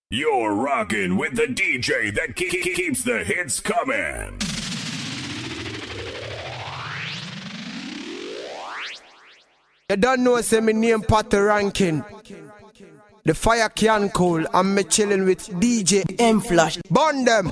You're rocking with the DJ that keeps the hits coming. You don't know, say my name Potter Ranking. The fire can cool. I'm me chilling with DJ M Flash. Burn them.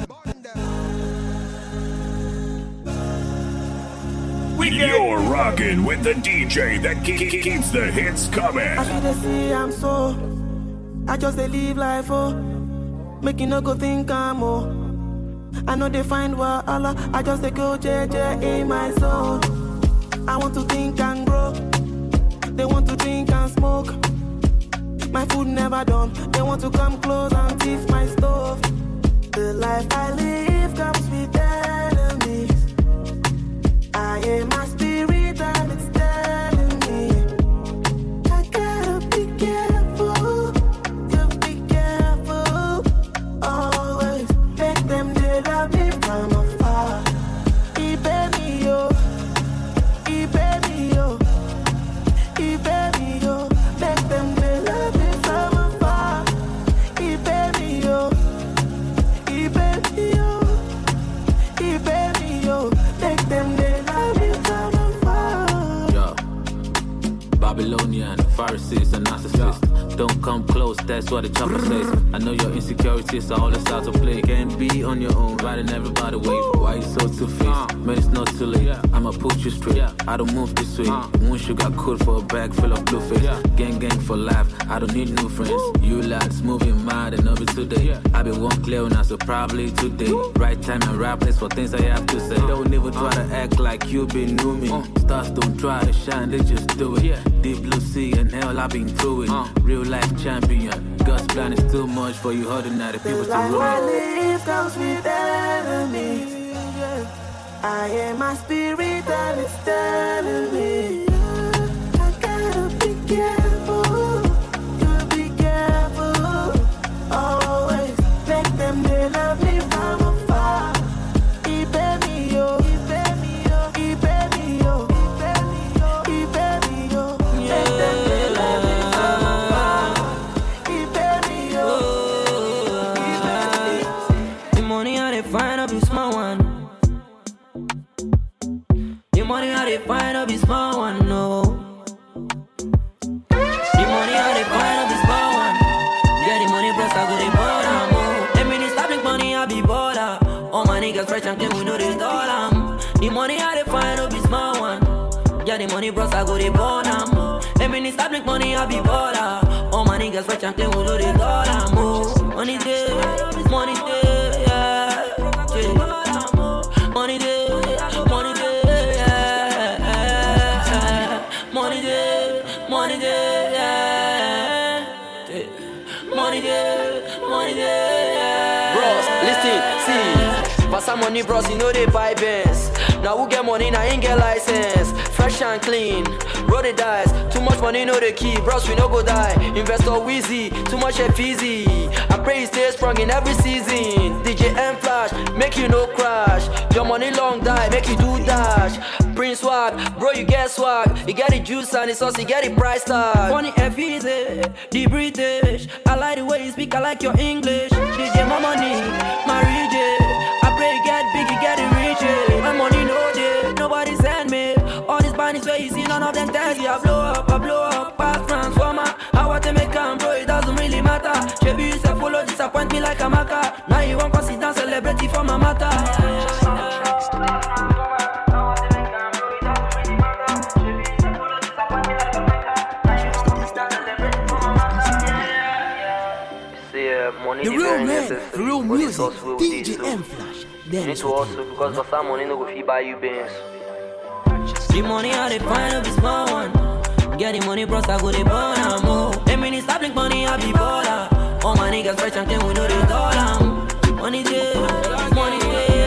You're rocking with the DJ that keeps the hits coming. I should see I'm so. I just live life, oh. Make you no go think I'm oh. I know they find what Allah. I just go JJ in my soul. I want to think and grow. They want to drink and smoke. My food never done. They want to come close and thief my stove. The life I live comes with enemies. I am my spirit and it's telling me I gotta be careful. Gotta be careful. Always make them they love me from afar. Baby yo, baby yo, baby yo. Make them they love me from afar. Baby yo, baby yo, baby yo. Make them they love me from afar. Yo, Babylonian, Pharisees and narcissists. Don't come close, that's what the chopper says. I know your insecurities are all that's out to play. Can't be on your own, riding everybody wave. Why you so two-faced? Man, it's not too late. I'ma put you straight. I don't move this way. One sugar coat for a bag full of blue face. Gang for life. I don't need new friends. You lads moving mad and over today. I been one clear now, so probably today. Right time and right place for things I have to say. Don't even try to act like you been new me. Stars don't try to shine, they just do it. Deep blue sea and hell, I've been through it. Real life champion. God's plan is too much for you ordinary people to run. The life I live comes with enemies. I am my spirit and it's telling me I gotta be careful. Gotta be careful. Always make them they love me from afar. Baby yo, baby yo, baby yo, baby yo. Make them they love me from afar. Baby yo, the money how they find up is small one. The money how they find up is small one, no. The money how they find up is small one. Yeah, the money plus I go they bottom, oh. Them minutes stop make money I be border. All my niggas fresh and clean, we know they dollar. The money how they find up is small one. Yeah, the money plus I go they bottom. Them minutes stop make money I be border. All my niggas fresh and clean, we know they dollar, oh. Money there, yeah. Money there, money there, yeah. Money there, yeah. Money there, yeah. Bros, listen, see. Pass some money, bros, you know they buy Benz. Now who get money, now ain't get license. Fresh and clean, roll the dice. Too much money, know the key. Bros, we no go die. Investor Wheezy, too much easy. I pray you stay strong in every season. DJ M Flash, make you no crash. Your money long die, make you do dash. Prince swag, bro, you get swag. You get the juice and the sauce, you get the price tag. Funny easy, the British. I like the way you speak, I like your English. DJ my money, my region. I pray you get big, you get it rich. My money no day, nobody send me. All these bunnies where you see, none of them tell you I blow up, pass transformer. I want to make them, bro, it doesn't really matter. Shebi you say follow, disappoint me like a maca. Now you want to sit down, celebrity for my matter. Money The real man, the real music, DJ M Flash. You need to hustle because for some money no go fit buy you Benz. The money how they find up is small one. Get the money, bros, I go they burn and move. Them minutes stop like money, I be baller. All my niggas fresh and clean, we know they dollar. Money there, yeah. Money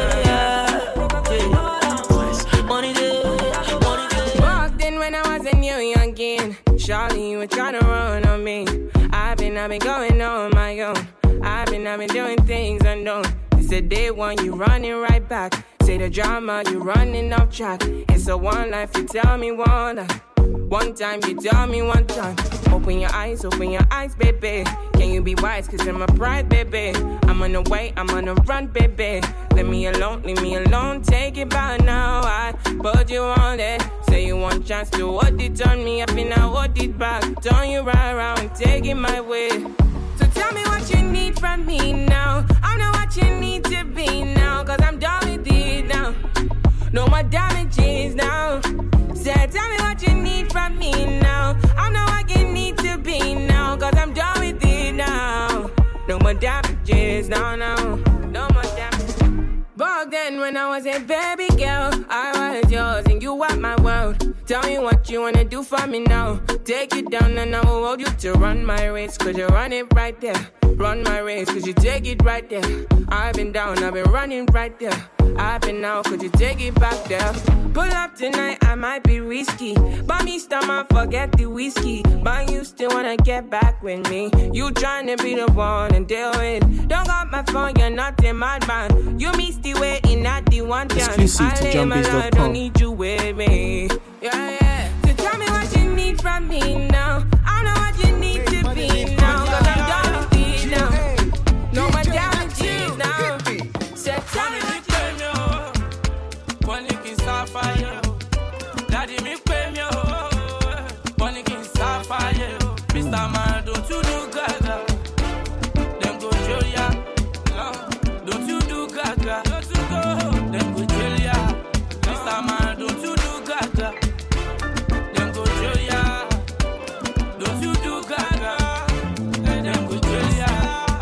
there. Walked in when I was a new youngin'. Charlie, you were tryna run on me. I've been going on my own. I've been doing things unknown. It's a day one, you running right back. Say the drama, you running off track. It's a one life, you tell me one life. One time, you tell me one time. Open your eyes, baby. Can you be wise? Cause I'm a pride, baby. I'm on the way, I'm on the run, baby. Leave me alone, take it by now. I put you on it. Say you want chance to hold it on me. I been now hold it back. Turn you right around, take it my way. So tell me what you need from me now. I know what you need to be now. Cause I'm done with it now. No more damages now. Say tell me what you need from me now. I know what you need to be now. Cause I'm done with it now. No more damages now, no. No more damages. Back then when I was a baby girl, I was yours and you were my world. Tell me what you wanna do for me now. Take you down and I will hold you to run my race. Cause you run it right there. Run my race cause you take it right there. I've been down, I've been running right there. I've been out, could you take it back there? Pull up tonight, I might be risky. Buy me stomach, forget the whiskey. But you still wanna get back with me. You tryna be the one and deal with. Don't got my phone, you're not a madman. You missed the way in at the one chance. I lay my life, don't need you with me. Yeah. So tell me what you need from me now. I know what you need to be now. Cause I'm done with it now. No more damages now. So tell me what you fire. Daddy me pay me money king fire. Mr. Man, don't you do gaga? Them go jail ya. Don't you do gaga? Don't you go? Them go jail ya. Mr. Man, don't you do gaga? Them go jail ya. Don't you do gaga? Them go jail ya.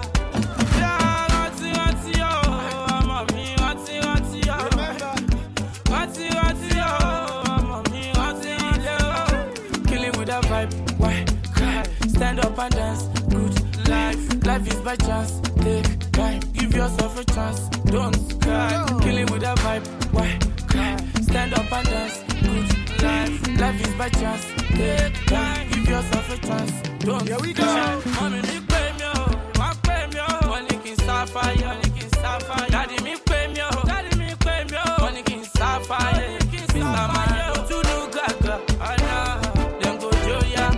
Stand up and dance, good life. Life is by chance, take time. Give yourself a chance, don't cry. Killing with a vibe, why cry? Stand up and dance, good life. Life is by chance, take time. Give yourself a chance, don't cry. Mommy, me pay me, my pay me. Money can start fire, money can start fire. Daddy, me pay me, daddy, me pay me. Money can start fire, Mr. Man, don't you do gaga? I know, them go jail ya.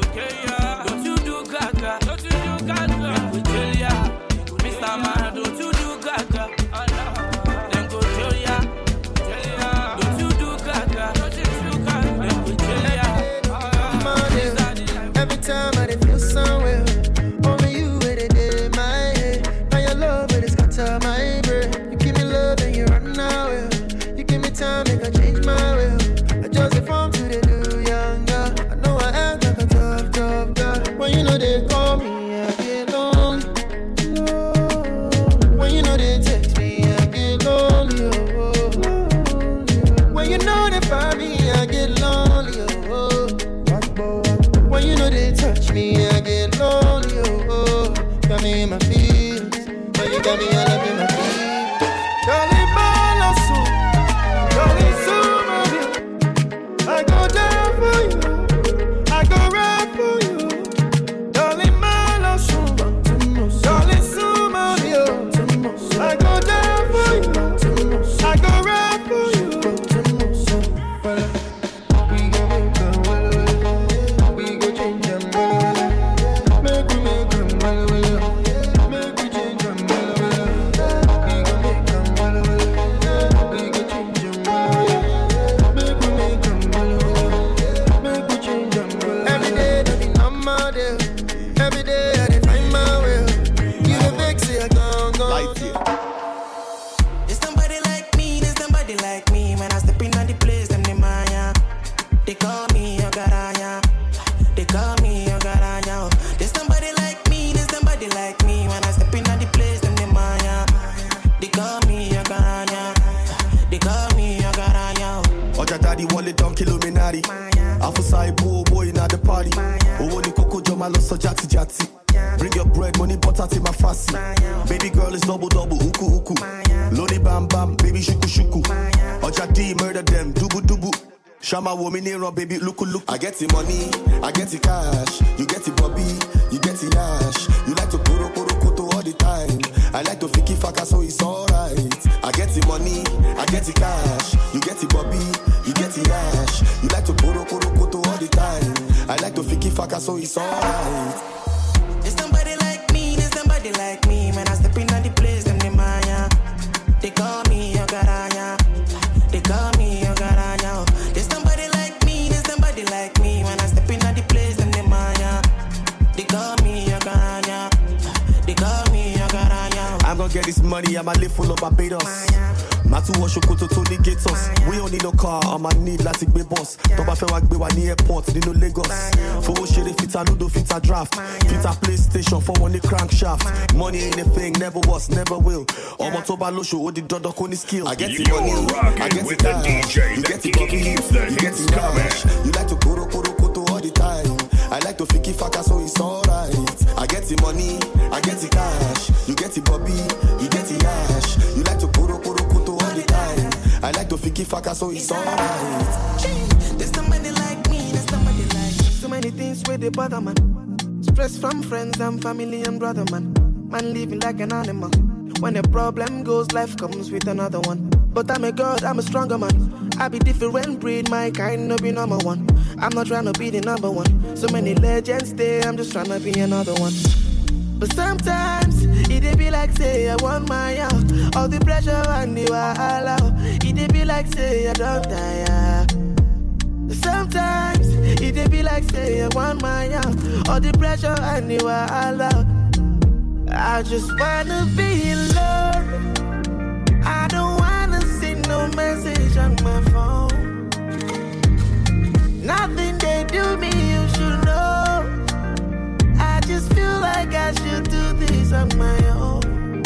Mr. Man, don't you do gaga? Then go jail ya. Don't you do gaga? Then go jail ya. Every time I feel somewhere, only you with it in my head. Now your love it is got to my brain. You give me love and you run away. You give me time, make I change my will. I just reform to the new younger. I know I act like a tough guy. When you know they call me. You know they text me, I get lonely, oh. When you know they find me, I get lonely, oh. When you know they touch me, I get lonely, oh. Got me in my feelings, when you got me all up in my feelings. Darling, darling, I go down for you, I go right for you. Darling, darling, I go down for you, I go right for you. We go make them well, we go change them well. Make them well, make we change them well. We go make them well, we go change them well. Make we make them well, make we change them well. Every day I be on my day, every day I dey find my way. You the vex, say I go. Light it. Like me, when I step in on the place, them the Maya. They call me Ogaranya. They call me Ogaranya. There's somebody like me, there's somebody like me. When I step in on the place, them the Maya. They call me Ogaranya. They call me Ogaranya. Oja daddy wallet down Illuminati. Alpha side boy in at the party. Oh, ni Coco Joma lost so jati. Bring your bread, money, butter to my fussy. Baby girl is double, uku. Lodi bam bam, baby shuku. Oja D murder them, dubu. Shama woman here, baby look. I get the money, I get the cash. You get the Bobby, you get the Nash. You like to poro koto all the time. I like to fiki faka, so it's alright. I get the money, I get the cash. You get the Bobby, you get the Nash. You like to poro koto all the time. I like to fiki faka, so it's alright. There's somebody like I'm gonna get this money, I'ma live full of Barbados. Matu Washokoto Tony Gatos. We don't need no car, I'ma need like big boss. Toba Fewa Gbewa ni airport, Nino Lagos. For Shere Fita Ludo Fita Draft. Fita PlayStation for one crankshaft. Money ain't a thing, never was, never will. Omo Toba Losho, Odi Dodo Koni skill. I get the money, I get with the DJ you that get keeps the hits coming. You like to koro all the time. I like to fiki faka, so it's alright. I get the money, I get the cash. You get the Bobby, you get the ash. You like to koro all the time. I like to fiki faka, so it's alright. There's somebody like me, there's somebody like so many things where they bother man. Stress from friends and family and brother man. Man living like an animal. When a problem goes, life comes with another one. But I'm a god, I'm a stronger man. I be different breed, my kind no be number one. I'm not trying to be the number one. So many legends stay, I'm just trying to be another one. But sometimes, it be like say I want my out. All the pressure and you are allowed. It be like say I don't die. Sometimes, it be like say I want my out. All the pressure and you are allowed. I just wanna be alone. I don't wanna see no message on my phone. Nothing they do me, you should know. I just feel like I should do this on my own.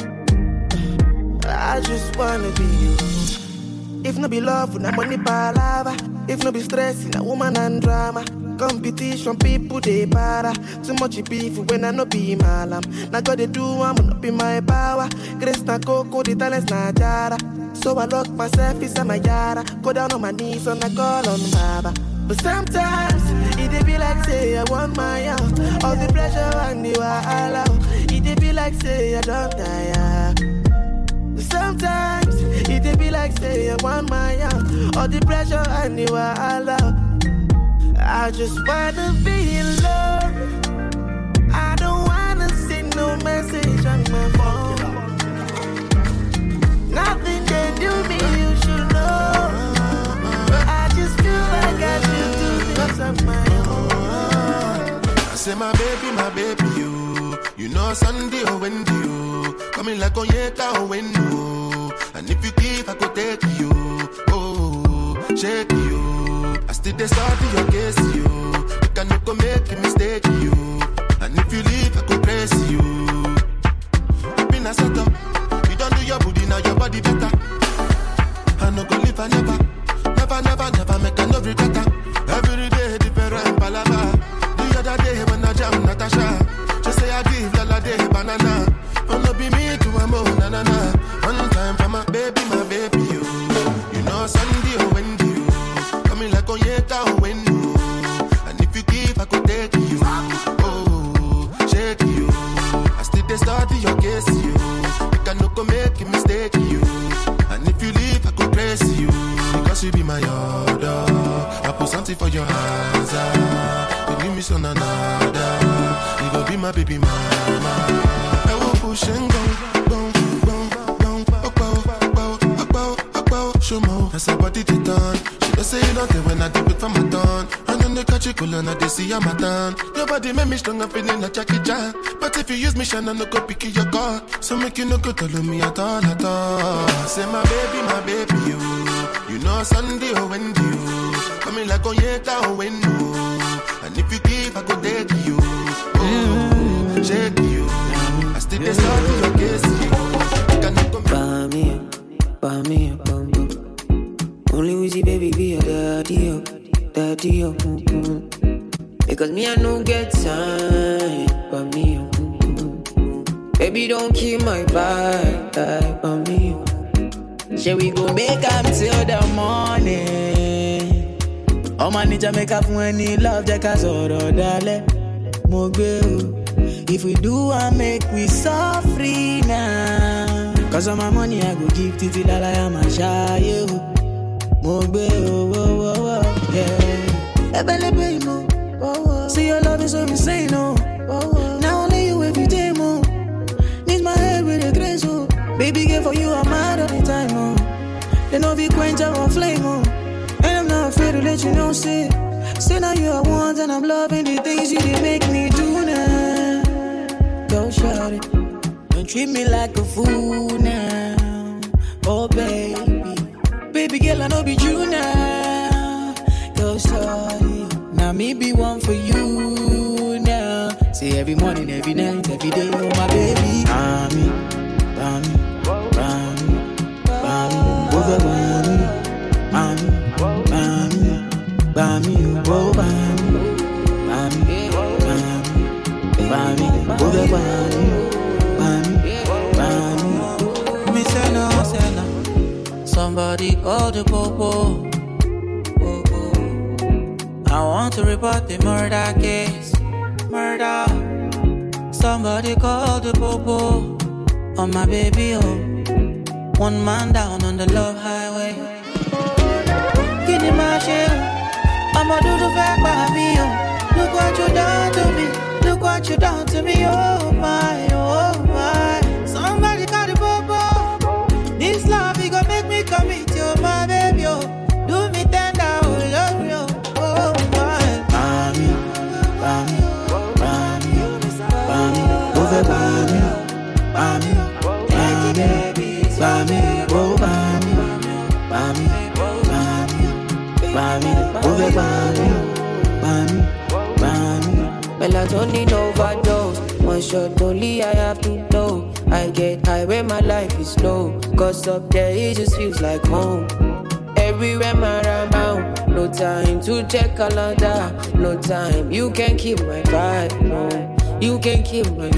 I just wanna be you. If no be love, na money palava. If no be stress, na woman and drama. Competition, people they para. Too much beef when I no be malam. Now God they do, I'm not be my power. Grace na coco, the talents na jara. So I lock myself inside my yara. Go down on my knees and I call on Baba. But sometimes, it be like say I want my out. All the pressure and you are allowed. It be like say I don't die. Sometimes, it be like say I want my out. All the pressure and you are allowed. I just wanna be alone. I don't wanna see no message on my phone. Nothing they do me, you should know. I just feel like I should do this on my own. I say my baby, you know Sunday or Wendy, you coming like Onyeka or Wendy. And if you give, I could take you. Oh, shake you. I still they start in your case, you. You cannot go make a mistake, you. And if you leave, I could praise you. Been a set up. You don't do your booty, now your body better. I no go live, I never make a no regret. Every day, different palava. The other day, when I jam Natasha, she say I give Lala day banana. Oh, no be me to a mo, na. One time for my baby, you. You know Sunday or Wendy, you. Coming like Onyeka or Wendy. And if you give, I could take you. Oh, shake you. I still they study your case, you. You cannot go make a mistake, you. And if you leave, I could praise you. Because you be my order. I put something for your hands. You give me some another. You go be my baby mama. I will push and go. Show more. That's about it done. She don't say nothing when I dip it from my tongue. And then they catch it cool and they see I'm a done. Your body make me strong, I'm feeling like Jackie Chan. But if you use me, shine, I no go pick your car. So make you no go tell me at all. Say my baby, you. You know Sunday or Wendy, you. Coming like Onyeka or Wendy. And if you give, I go take you. Oh, shake you. I still they start in your case, you. Cannot come Buy me up. Only Uzi baby be a daddy up. Because me I no get time. Buy me up. Baby don't kill my vibe. Buy me up. Shall we go make up till the morning? Oh my ninja make up when he love Jacka Zoro dale. Mogbe. If we do I make we so free now. Cause all my money I go give Titi Lala I'm a shy Mogbe, yeah. Ebelebe, mo. See your love is so insane, oh. Now only you every day, mo. Need my head with a grace, oh. Baby, girl, for you I'm mad all the time, oh. They know we quench our flame, oh. And I'm not afraid to let you know, say now you are one and I'm loving the things you did make me do now. Go shout it. Don't treat me like a fool now. Oh baby, baby girl, I know be true now. Go sorry, now me be one for you now. Say every morning, every night, every day, oh my baby. Bami, bami, bami, bami, over bami, bami, bami, bami, oh bami, bami, bami, bami, over bami, bami, bami. Me say no. Somebody call the popo. I want to report the murder case. Murder. Somebody call the popo. On my baby, oh. One man down on the love highway. Give me my share. I'ma do the fact by me, oh. Look what you done to me. Look what you done to me, oh my, oh my. Somebody call the popo. This love, it gon' make me commit you, my baby, oh. Do me tender, oh, love you, oh my. Bami, bami, bami, bami, over bami, bami, bami, bami, oh bami, bami, bami, bami, over bami, bami, bami. Melatonin overdose. One shot only, I have to know. I get high when my life is slow. Cause up there it just feels like home. Everywhere I'm around. No time to check calendar. No time, you can keep my vibe. No, you can keep my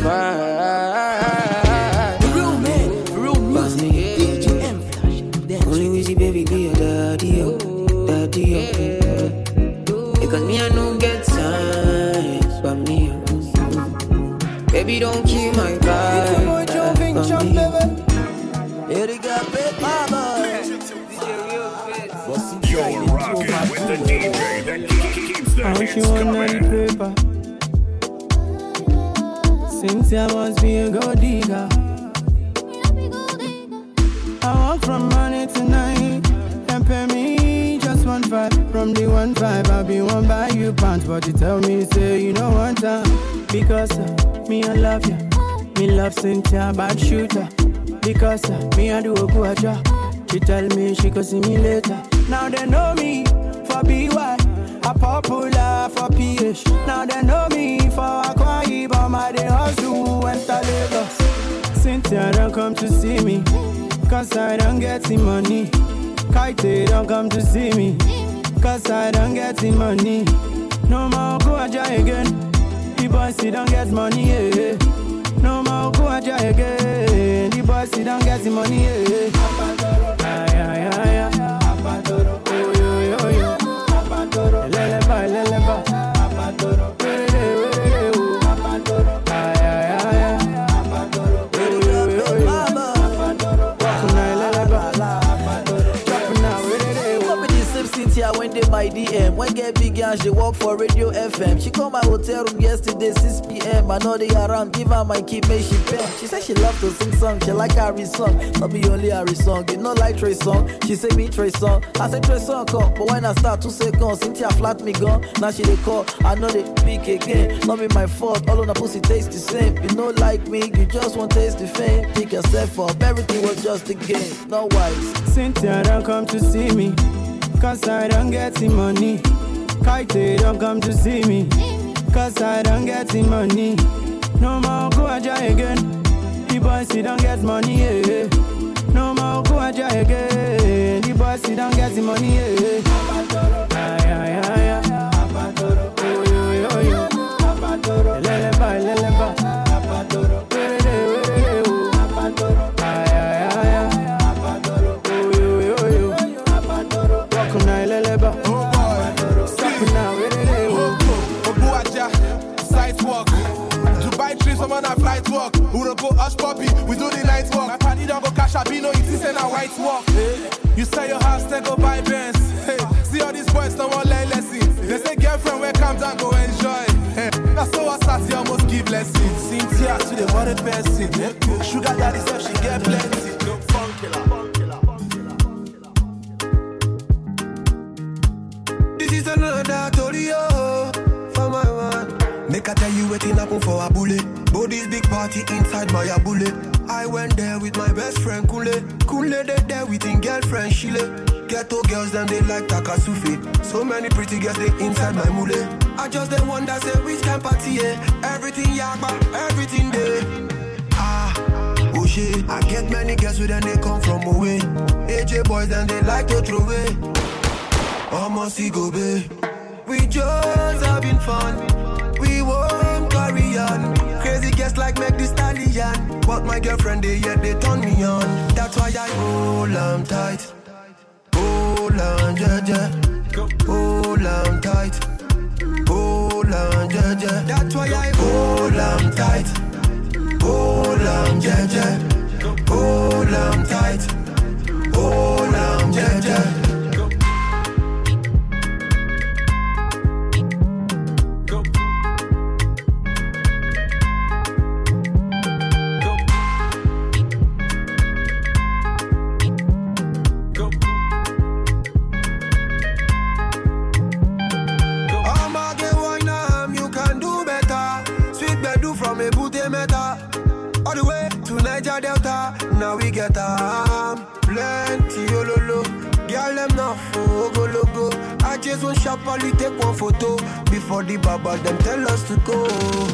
vibe. The real man, the real music, DJ M-Flash. Only Weezy baby be your daddy, oh, daddy, oh. Because me I don't get time, but me, baby don't keep my vibe. You're rocking with the DJ that keeps the hits coming. Cynthia must be a gold digger. I want from money tonight. And pay me just 1.5. From the 1.5 I'll be one buy you pants. But you tell me, say you don't want time. Because me I love you. Me love Cynthia, bad shooter. Because me I do a good job. She tell me she could see me later. Now they know me for BY, a popular for PH. Now they know me for Akwa Ibom, I dey hustle enter Lagos. Cynthia don't come to see me, cause I don't get the money. Kaite don't come to see me, cause I don't get the money. No more go aja again, the boys he don't get money, yeah. No more go aja again, the boys he don't get the money, yeah. Ay, ay, ay, ay. When they my DM, when get big and she work for Radio FM. She called my hotel room yesterday 6 p.m. I know they around, give her my key, make she pay. She said she love to sing songs, she like Harry song. Not be only Harry song, you know like Trey song. She say me Trey song, I say Trey song come. But when I start 2 seconds, Cynthia flat me gone. Now she they call, I know they pick again. Not be my fault, all on the pussy taste the same. You know like me, you just want taste the fame. Pick yourself up, everything was just a game, no wise. Cynthia don't come to see me, cause I don't get the money. Kaite don't come to see me, cause I don't get the money. No more go aja again, the boys he don't get money, yeah. No more go aja again, the boys he don't get the money, yeah. Ay, ay, ay, ay. Oh, yo, yo, yo. Leleba, leleba. Ay, ay, ay, ay. Oh, yo, yo, yo. Welcome now, leleba. Some on a flight walk, we don't go hush puppy, we do the night walk. My party don't go cash up, you know it is in a white walk. Hey, you sell your house, then go buy Benz. Hey, see all these boys don't want learn lessons. They say girlfriend, where come down, go enjoy. Hey, that's so what's that, you almost give blessings. Cynthia to the money person. Sugar daddy said she get plenty. No fun killer. This is another story, oh, for my man. Make I tell you waiting happen for a bullet. Body's big party inside my bullet. I went there with my best friend Kule. Kule they there with his girlfriend Shile. Ghetto girls them they like Takasufi. So many pretty girls they inside my mule. I just the one that say which can party, yeah. Everything yakba, everything there. Oh shit, I get many girls with them they come from away. AJ boys then they like to throw away. Almost go be. We just having fun. We won't carry on. Crazy guests like make the stallion. But my girlfriend they yet they turn me on. That's why I hold on tight. Hold on, yeah. Hold on tight. Hold on, yeah. That's why I hold on tight. Hold on, yeah. Hold on tight. Hold on, yeah. All the way to Niger Delta, now we get plenty ololo. Girl them now for go logo. I just want sharply take one photo before the baba them tell us to go.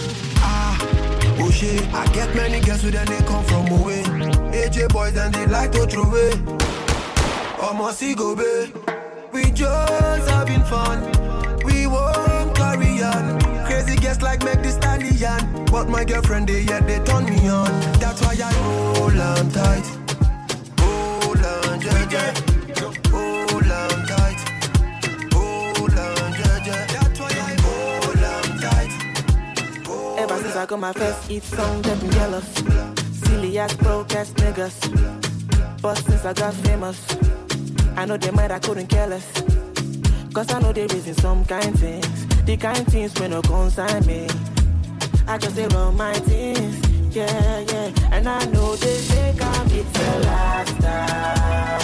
Oh shit, I get many girls with them they come from away. AJ boys and they like to throw away. Almost go be. We just having fun. We won't carry on. Crazy guests like make the stallion. But my girlfriend they yet they turn me on. That's why I hold on tight. Hold on, yeah. Hold on tight. Hold on, yeah. That's why I hold on tight. Ever since I got my first hit song, they've been jealous. Silly ass broke ass niggas. But since I got famous, I know they might I couldn't care less. Cause I know they raising some kind things. The kind things when no consign me. I just say run my things, yeah. And I know they think it's a lifestyle.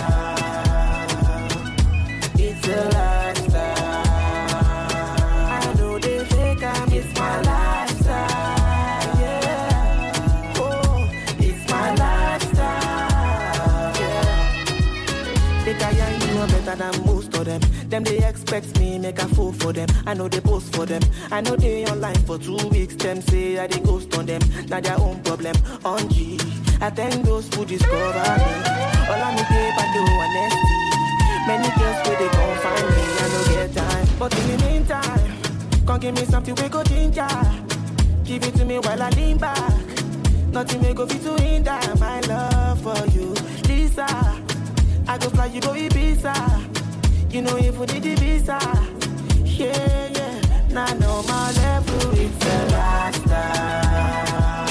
It's a lifestyle. I know they think it's my lifestyle, yeah. Oh, it's my lifestyle, yeah. They can you know better than most of them. Them they expect me make a fool for them. I know they post for them. I know they online for 2 weeks. Them say I they ghost on them. Now their own problem. On G, I thank those who discover me. All I need paper do honesty. Many girls where they gon' find me. I know get time, but in the meantime, come give me something we go ginger. Give it to me while I lean back. Nothing may go fit to hinder my love for you, Lisa. I go fly you go Ibiza. You know if we did the visa, yeah. Now I know my level, it's a lifestyle.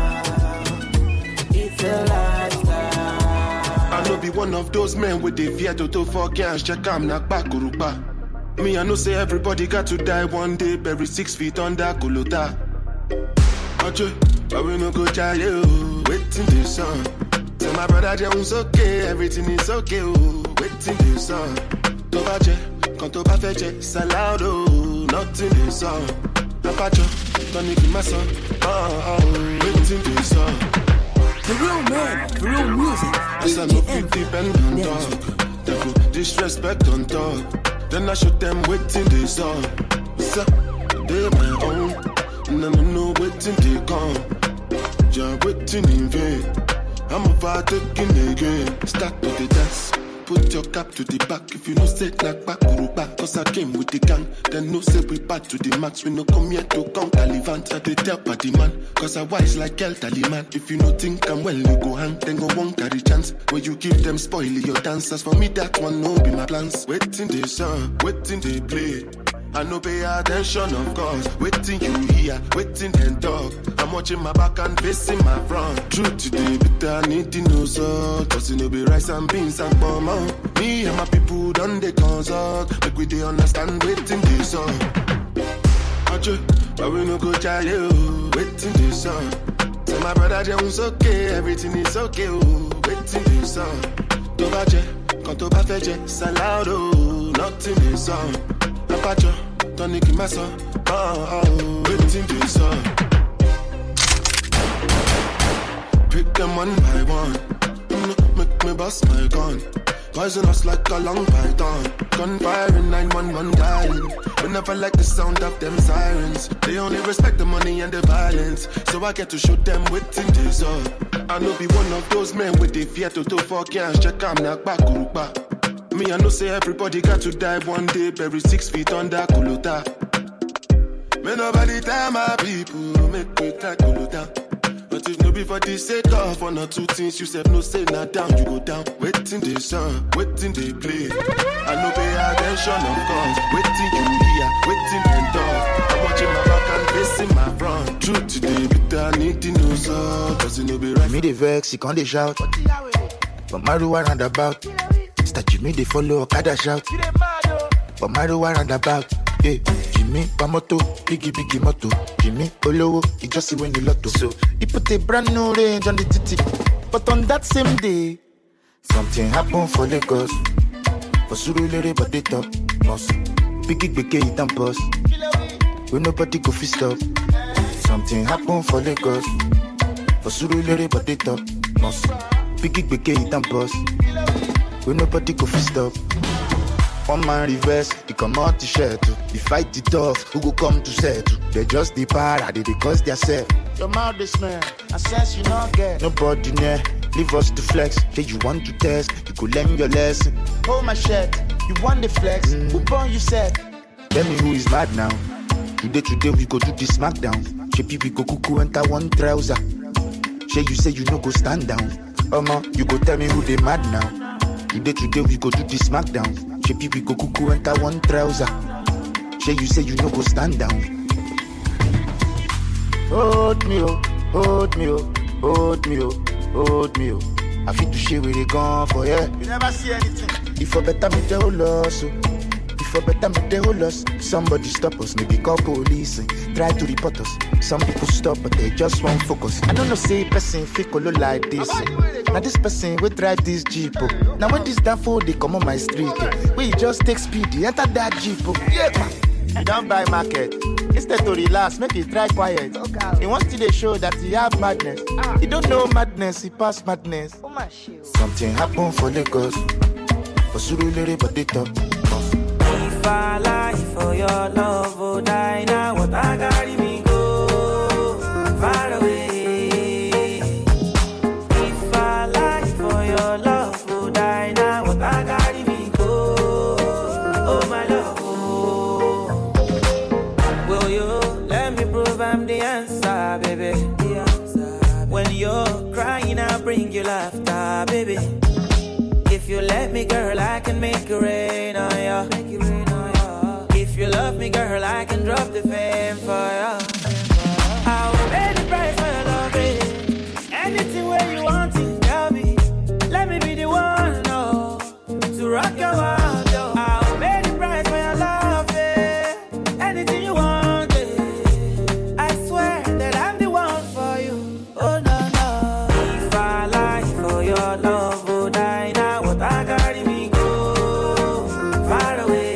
It's a lifestyle. I know be one of those men with the fear to for cash, check I'm not back urupa. Me, I know say everybody got to die one day, bury 6 feet under Kolota. But we no go try you, waiting the sun. Tell my brother Jones okay, everything is okay, waiting the sun. Quand on va faire salado, nothing is on. Apacho, don't give my son. Waiting this song. The real man, the real music. As I know people depend on talk. They go disrespect on talk. Then I show them waiting this song. So, they my own. No waiting they come. You're waiting in vain. I'm overtaking again. Start to the dance. Put your cap to the back if you no say knock back back. Cause I came with the gang. Then no say we back to the max. We no come here to count Talivant. I did tell party man. Cause I wise like El Taliman. If you no think I'm well, you go hang. Then go won't carry chance. When you give them spoil your dancers. For me that one no be my plans. Waiting they song, waiting they play. I no pay attention of course. Waiting you hear, waiting and talk. I'm watching my back and facing my front. Truth today, but I need to know so. Cause it no be rice and beans and bomb. Me and my people done the consult. Make we they understand waiting this song. But we no go try you. Waiting this song. Tell my brother Jones okay, everything is okay. Waiting this song. Tobaje, quand on va faire salado, nothing is song. Apacho, don't give my son. Waiting this song. pick them one by one. Make me bust my gun. Poison us like a long python. Gunfire in 911 dialing. We never like the sound of them sirens. They only respect the money and the violence. So I get to shoot them with tinges up. I know be one of those men with the fear to fuck cash. Check I'm not back. Me, I know say everybody got to die one day. Bury 6 feet under Kulota. Me nobody tell my people. Make me try Kulota. But if no be for the sake of one or two things, you said no say not down, you go down. Waiting they song, waiting they play. I no pay attention of course. Waiting you hear, waiting and talk. I'm watching my back and facing my front. Truth today, but I need to know so. Does it no be right? Me the vex, he can't they shout. But Maru around about. Mr. Jimmy they follow Okada shout. But Maru around about. Yeah, Jimmy, Pamoto, Biggie Moto. Jimmy, Olowo, he just see when you lotto. So, he put a brand new range on the titty. But on that same day, something happened for Lagos. For Surulere, but they top. Must Biggie, it and boss. When nobody go fist up. Something happened for Lagos. For Surulere, but they top. Must Biggie, it and boss. When nobody go fist up. One man reverse, he come out to share too. He fight the tough, who go come to settle. They just the para, they cause their self. Your mouth is man, I sense you not get. Nobody near, leave us to flex. Say you want to test, you could learn your lesson. Hold my shirt, you want the flex. Who born you said? Tell me who is mad now. Today we go do the smackdown. Shepi we go cuckoo enter one trouser. She you say you no go stand down. You go tell me who they mad now. Today we go do the smackdown. Shepi we go cuckoo enter one trouser. She you say you no go stand down. Hold me oh, hold me oh, hold me oh, hold me oh. I feel to share where they gone for yeah. You never see anything. If I better me the whole loss, if I better me the whole loss. Somebody stop us, maybe call police and try to report us. Some people stop but they just won't focus. I don't know say person fake or like this. Now this person will drive this Jeep. Now when this damn fool they come on my street, we just take speed, enter that Jeep. Yeah, man. You don't buy market. Instead to relax, make it try quiet. He wants to show that he have madness. He don't know madness, he pass madness. Something happened for Lagos. For Surulere, but they talk. If I lie for your love, oh die now. What I carry me go far away. If I lie for your love, oh die now. What I carry me go, oh my love. Oh. Will you let me prove I'm the answer, baby? The answer. When you're crying, I'll bring you laughter, baby. If you let me, girl, I can make it rain on you. If you love me, girl, I can drop the fame for you. I will pay the price for your love, anything where you want it, tell me. Let me be the one, no, to rock your world, yo. I will pay the price for your love, anything you want, I swear that I'm the one for you. Oh, no, no. If I lie for your love, oh, die now. What I carry me go far away.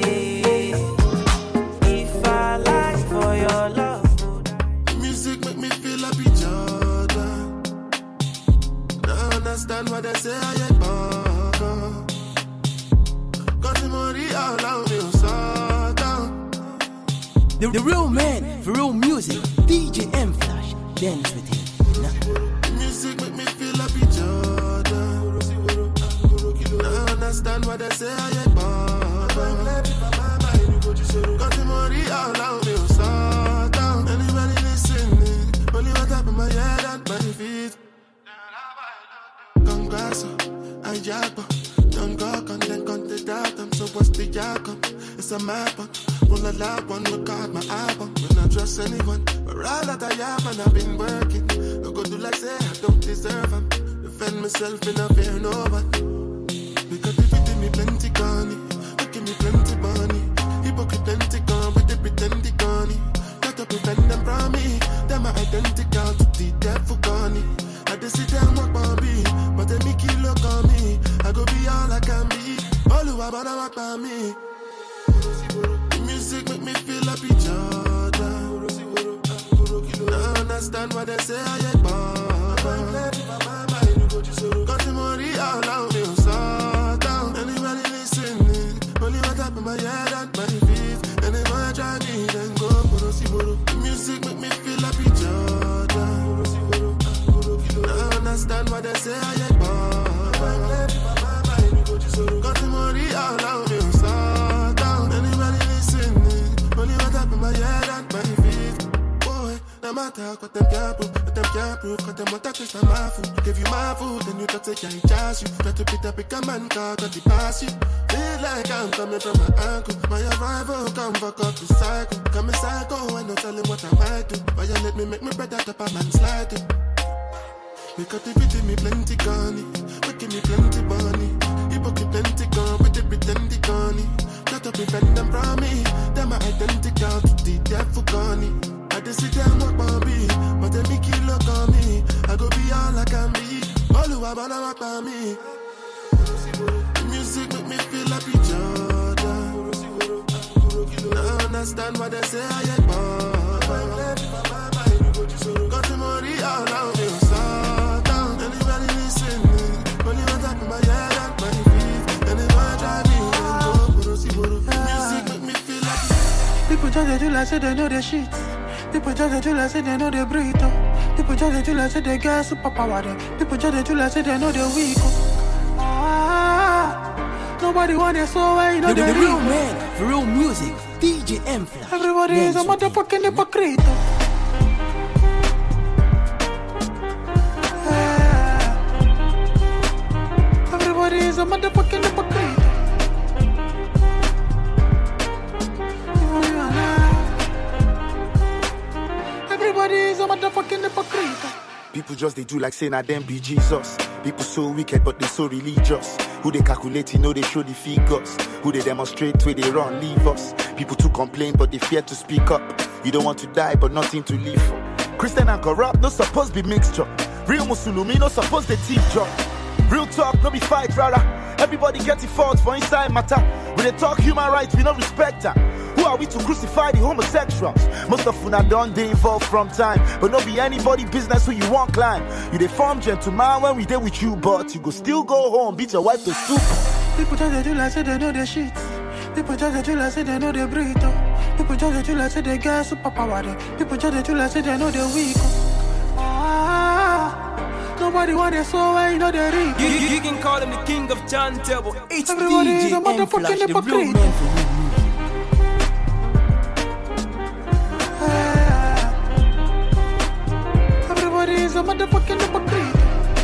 If I lie for your love, the music make me feel like a Jordan. Now I understand what they say I ain't born. Got the money all around me, so down. The real man, for real music, DJ M-Flash, dance with him. The music make me feel like a Jordan. Now I understand what they say I ain't born. Got the money all around me, so down. Anybody listening, only what up in my head and my feet. Congrats, I jabba. Young rock and then got the doubt. I'm so what's the jacob? It's a map, roll a lap, one look at my album. When I trust anyone, but all that I have and I've been working. I go do like say I don't deserve them. Defend myself in a fear no one. Because if you give me plenty money, you give me plenty money. Hypocrite plenty gone with the pretend gone. Got to prevent them from me. Them are identical to the devil gone. I just sit down walk by me, but they make you look on me. I go be all I can be. All who are gonna walk by me. The music make me feel like a Jordan. Now I understand what they say I ain't born. Got the money all out, me so down. Anybody listening? Only what up in my head and my feet. And if I try me, then go Borosiboro. The music make me feel happy, Jordan. I understand what they say, I ain't got the money all out, me so down. Anybody listening? Only what up in my head and my feet. Boy, no matter what them can't prove, what them can't prove, cause them want to taste my food. Give you my food, then you talk, say can't charge you. Try to beat up a man, car, got the pass you. Feel like I'm coming from my ankle. My arrival, come fuck up the cycle. Come a psycho, I no tell him what I might do. Violate me, make me better, top a man slide it. Me captivity, me plenty gunny. Making me plenty bunny. Hypocrite plenty gun, with the pretend gunny. Try to prevent them from me. Them my identical to the devil gunny. I just sit down walk Bobby, but they make you look on me. I go be all I can be. All who are gonna walk by me. The music make me feel happy, Jordan. I understand what they say, I ain't born. Got the money all out, me so down. Anybody listening? Only one tap in my head and my feet. And if I try me, then go Borosiboro. Music make me feel happy. People just do like say they know the shit. People just do like say they know the burrito. People just do like say they get superpower. People just do like say they know the weak. Nobody want it so I know the real man, for real music. DJ M-Flash. Everybody is a motherfucking hypocrite. Everybody is a motherfucking hypocrite. Everybody is a motherfucking hypocrite. People just they do like saying that them be Jesus. People so wicked but they so religious. Who they calculate, you know they show the figures. Who they demonstrate where they run, leave us. People to complain but they fear to speak up. You don't want to die but nothing to live for. Christian and corrupt, no supposed be mixture. Real Musulumi, no supposed they thief drop. Real talk, no be fight, rather. Everybody getting fault for inside matter. When they talk human rights, we no respect that. Who are we to crucify the homosexuals? Most of una done they involved from time. But no be anybody business who you want climb. You they form gentleman when we there with you, but you go still go home, beat your wife to soup. People just do like say they know the shit. People just do like say they know the burrito. People just do like say they get superpower. People just do like say they know the weak. Nobody want it so I know the ring. You can call him the king of turntable. It's everybody DJ is a motherfucking the real man for real. Everybody is a motherfucking hypocrite.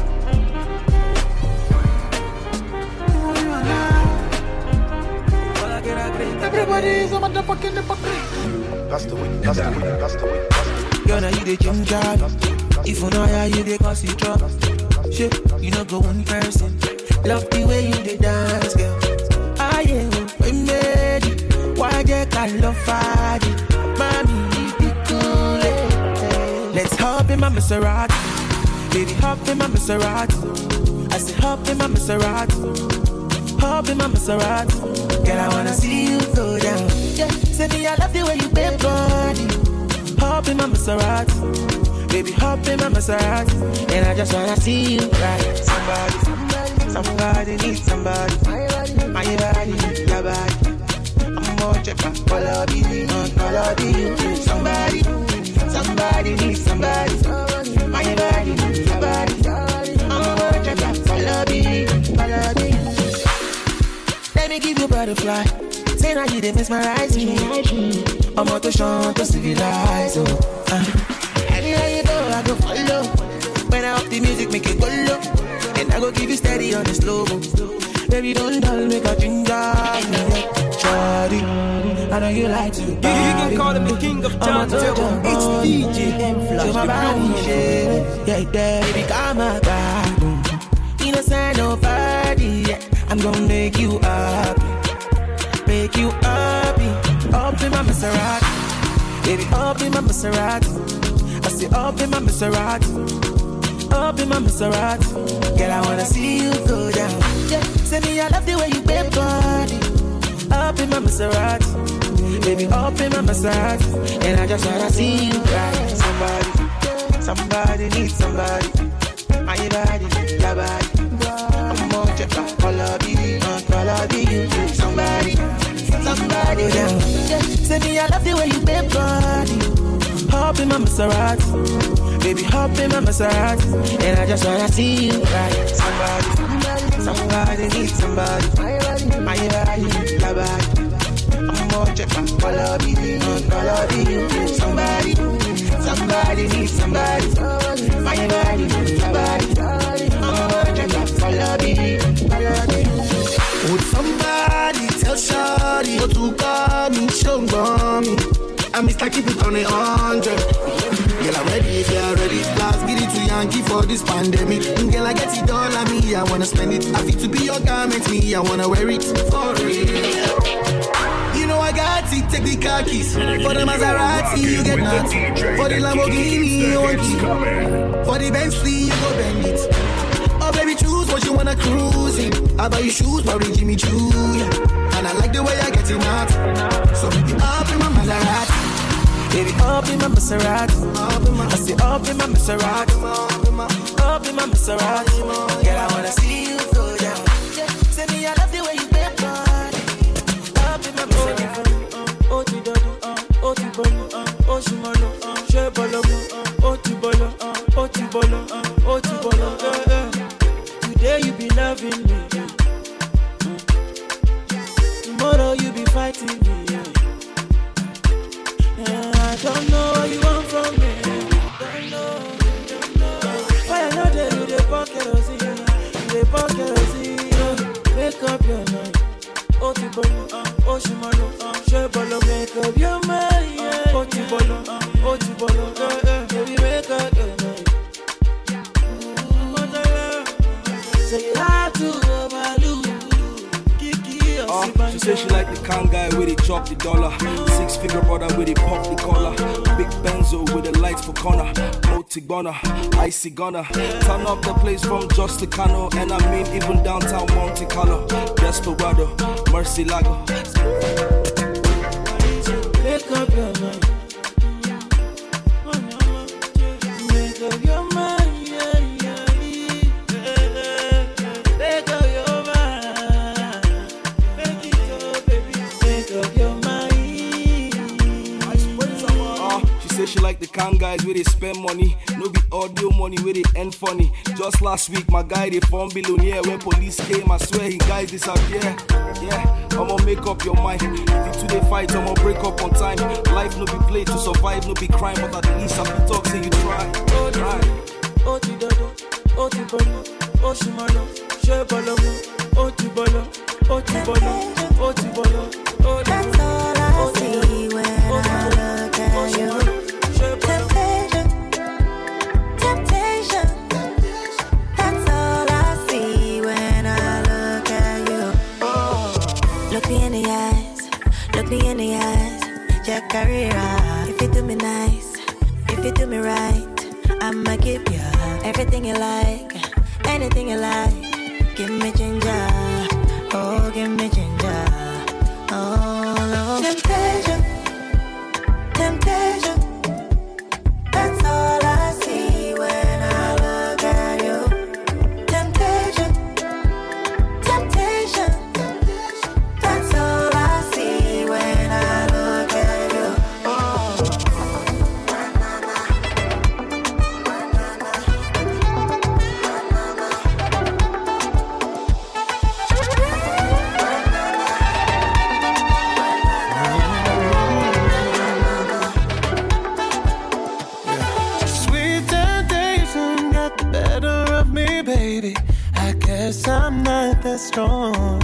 Everybody is a motherfucking hypocrite. That's the way, that's the way, that's the way, that's the way. Girl, now you the ginger. If you know how you dey cause it drop. Shit, you know go one person. Love the way you dey dance, girl. I am we made it. Why they can't love party? Mommy, be cool. Let's hop in my Maserati. Baby, hop in my Maserati. I say hop in my Maserati. Hop in my Maserati. Girl, I wanna see you go down. Yeah, say me I love the way you bend body. Hop in my Maserati. Baby, hop in my Maserati. And I just wanna see you right. Somebody needs somebody. My body needs your body. I'm more check out all of you. Somebody needs somebody. My body needs your body. I'm more check out all of you. Let me give you butterfly. Say now you didn't mesmerize me. I'm out to show to civilize. Anywhere you go, I go follow. When I up the music, make it go low. And I go give you steady on the slow mo. Baby, don't dull, make a ginger. Shawty, I know you like to. You can call him the king of turntable. It's DJ M-Flash, the real man. Yeah, baby, come my God. Innocent nobody. I'm gonna make you happy. Make you happy. Up in my Maserati. Baby, up in my Maserati. I say up in my Maserati. Up in my Maserati. Girl, I wanna see you go down. Yeah, say me I love the way you bend body. Up in my Maserati. Baby, up in my Maserati. And I just wanna see you right. Somebody needs somebody. My body, your body. I'm on check up, follow you. Somebody. Yeah. Say me, I love the way you bend body. Hop in my Maserati, baby, hop in my Maserati, and I just wanna see you right. Somebody needs somebody. My body, your body. I'm on check up, follow you. Somebody needs somebody. My body, your body. I'm on check up, follow you. Would somebody tell Shawty to call me, show me? I miss like keep it on 100. Girl, I'm ready if you're ready. Last get it to Yankee for this pandemic. Girl, I get it all on me, I wanna spend it. I fit to be your garment, me, I wanna wear it for real. You know I got it, take the car keys. For the Maserati, you get nothing. For the Lamborghini, you want it. For the Bentley, you go bend it. Oh baby, choose what you wanna cruise in. I buy you shoes, probably Jimmy Choo, yeah. And I like the way I get it out. So baby, up in my Maserati. Baby, up in my Maserati. I say up in my Maserati. Up in my Maserati. Girl, I wanna see you go down. Say me, I love the way you bend body. Up in my Maserati. Oh, Tibolo, oh, Shimano, Shebolo, oh, Tibolo, Today you be loving me. Tomorrow you be fighting me. I don't know what you want from me. Don't know. Fire no day, you the pocket of see. You the pocket of see. Make up your mind. Oh, Tibolo, oh, Shimano, Shebolo, make up your mind. Oh, Tibolo, baby, make up your mind. Say you like to overlook. She say she like the kind guy where they chop the dollar. 6-figure brother where they pop the collar. Big Benzo with the lights for corner. Motigona, icy gunner. Turn up the place from Just Cano. And I mean even downtown Monte Carlo. Desperado, Mercy Lago. Make up your mind. Make up your mind. She like the kind guys where they spend money. No be audio money where they end funny. Just last week my guy they found billionaire. When police came I swear he guys disappear. Yeah, I'ma make up your mind. If you today fight I'ma break up on time. Life no be play to survive, no be crime. But at least I be talk say you try. Oh Tidodo, oh Tibolo, oh Shimano, Shebolo, oh Tibolo, oh Tibolo, oh Tibolo, oh Tibolo. That's all I see when I look at you. Temptation, that's all I see when I look at you. Look me in the eyes, Jack Carrera. If you do me nice, if you do me right, I'ma give you everything you like, anything you like. Give me ginger, oh give me ginger, oh no. Temptation. That's all I see when I look at you. Temptation. That's all I see when I look at you. Baby, I guess I'm not that strong.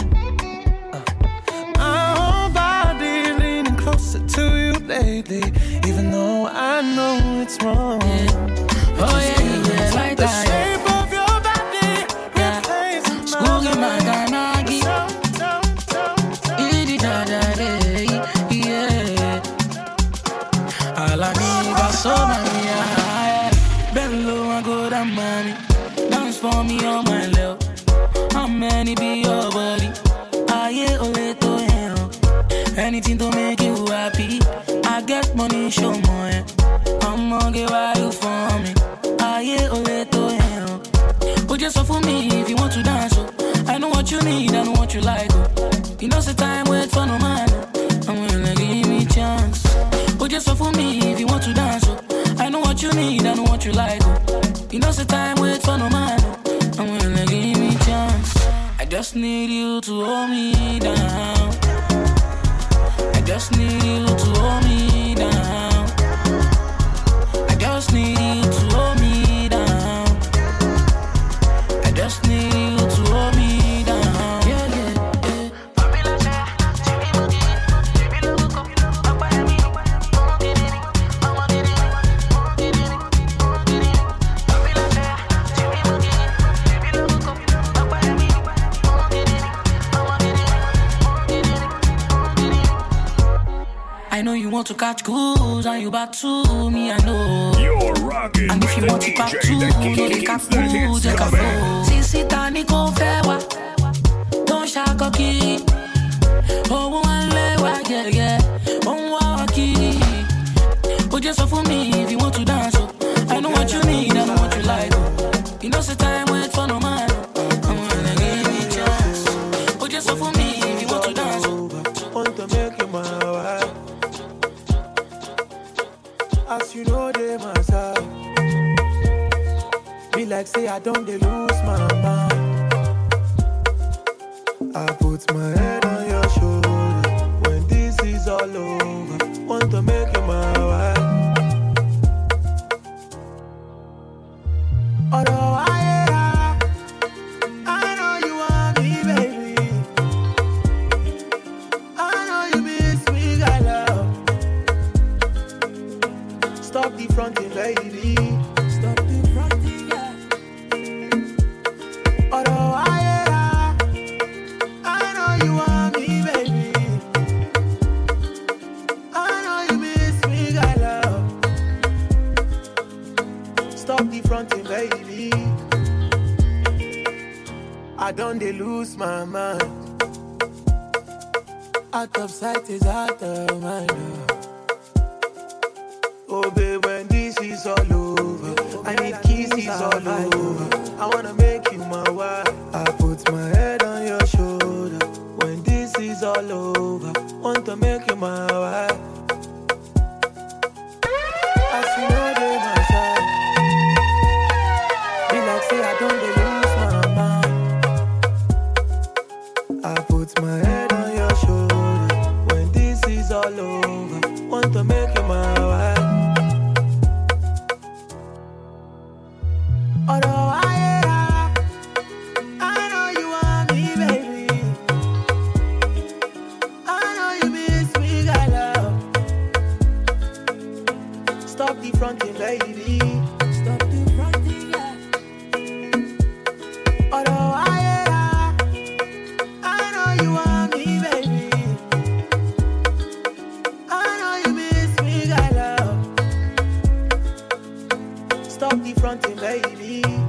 My whole body leaning closer to you lately, even though I know it's wrong. Oh yeah, like the that. shape of your body replaces my Ganagi. All I need is so many. Bend low and go down, money. Dance for me, oh my love. How many be your body? Aye, ole to hell. Anything to make you happy. I get money, show more. I'ma give you for me. Aye, ole to hell. just offer me if you want to dance. Oh. I know what you need, I know what you like. Oh. You know, say time wait for no man. I'm gonna give me chance. Oh, just offer me if you want to dance. Oh. I know what you need, I know what you like. Oh. You know, say time wait for no man. I'm gonna give me chance. I just need you to hold me down. I just need you to hold me down. I just need you to hold me down. I just need you to hold me down. Yeah, yeah, yeah. I know you want to catch goose and you back to me, I know. You're rocking and if you with want the to back DJ to that me, they keeps cap the hits they cap coming. Sisi tani ko fewa, don't shaka ki. Oh one lewa, yeah yeah, one walkie. Oh just for me if you want to dance. Oh. I know what you need, I know what you like. Oh. You know say time wait for no man. I'm gonna give me chance. Oh just for me if you want to dance. Oh. Want to make you my wife. As you know they my side. Be like say I don't they lose my mind. I put my head on your shoulder when this is all over. Want to make you my wife. Although I know you want me, baby. I know you miss me, I love. Stop the fronting, baby. Stop the fronting, yeah. Although I know you want me, baby. I know you miss me, I love. Stop the fronting, baby. I don't they lose my mind. Out of sight is out of mind. Oh, babe, when this is all over, I need kisses all over. I wanna make you my wife. I put my head on your shoulder when this is all over. Want to make you my wife. As you know they my side. Be like say I don't they lose my mind. I put my head on your shoulder when this is all over. Want to make you my wife. Although I know you want me, baby. I know you miss me, I love. Stop the fronting, baby. Stop the fronting, yeah. Although I know you want me, baby. I know you miss me, I love. Stop the fronting, baby.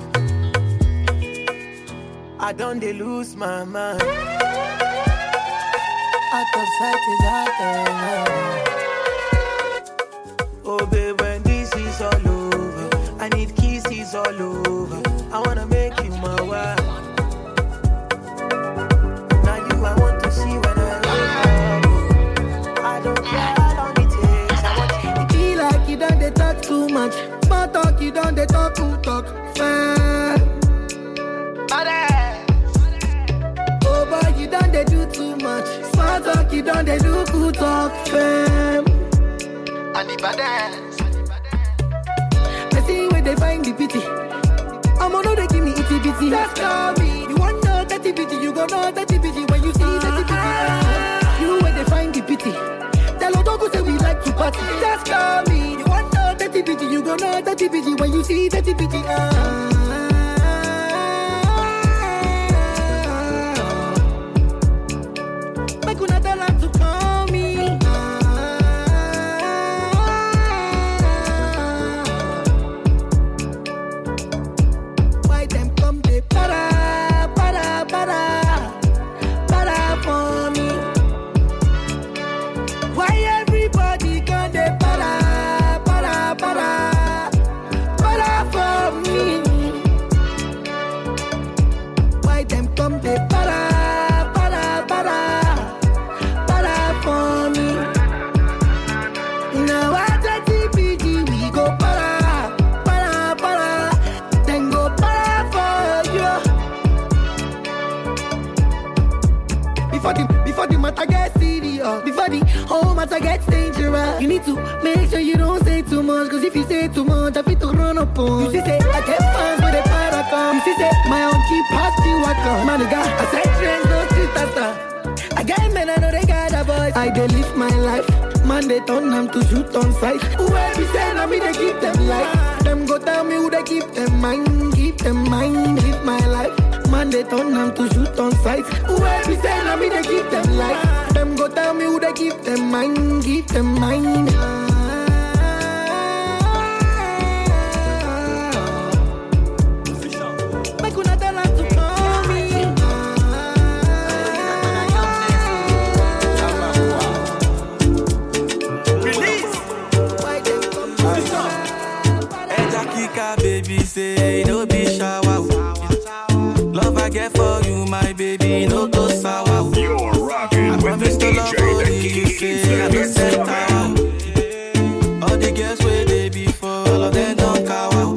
I don't they lose my mind. Out of sight is out of mind. Oh babe, when this is all over, I need kisses all over. I wanna make you my wife. Now you I want to see when I love. I don't care how long it takes. I want you. It be like you done they talk too much. Small talk, you done they talk too talk. Oh boy, you done they do too much. Small talk, you done they do good talk. And the badass. I see where they find the pity. I'm gonna they give me itty bitty. Just call me. You want know that bitty, you gon' know that bitty when you see that bitty. You where they find the pity. Tell Odogo say we like to party. Just call me. You want know that bitty, you gon' know that bitty when you see that bitty. Make una tell her to call me. Why them come they para for me? Why everybody come they para for me? before the matter gets serious, before the whole matter gets dangerous. You need to make sure you don't say too much, cause if you say too much, I feel to run up on. You see say, I get fans with a paragon. You see say, my own keep past you, I come. Man, I said trends, no sister. I get men, I know they got a voice. I dey live my life. Man, they turn them to shoot on sight. Whoever be saying, I mean, they keep them life. Them go tell me who they keep them mind. Keep them mind, live my life. Man, they turn them to shoot on sight. Whoever be saying, I mean, they keep them life. Them go tell me who they keep them mind. Keep them mind. Make una tell them to call me. Baby, say no be shower. Love I get for you, my baby, no go sour. You're rocking with the DJ that keeps the hits coming. All the girls where they be for, all of them don't cower.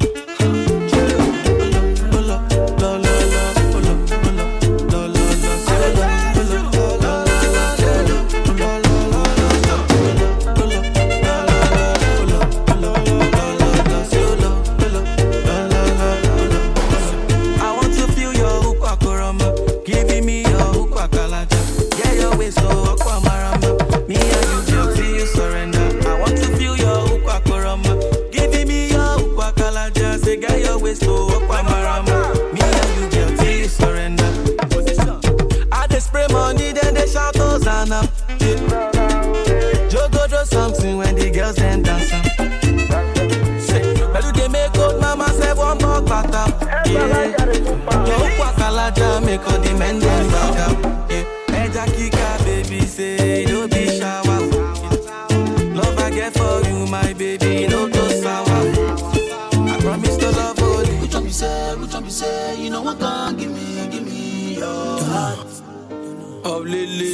Something when the girls then dance. But they make old mama say one more butter. Yeah. Yo, Kwakalaja make all the men then back up. Yeah. Eja Kika, baby, say no be shower. Love I get for you, my baby, no go sour. I promise to love only. Which one be say, you know what can give me your heart. Oh, Lily.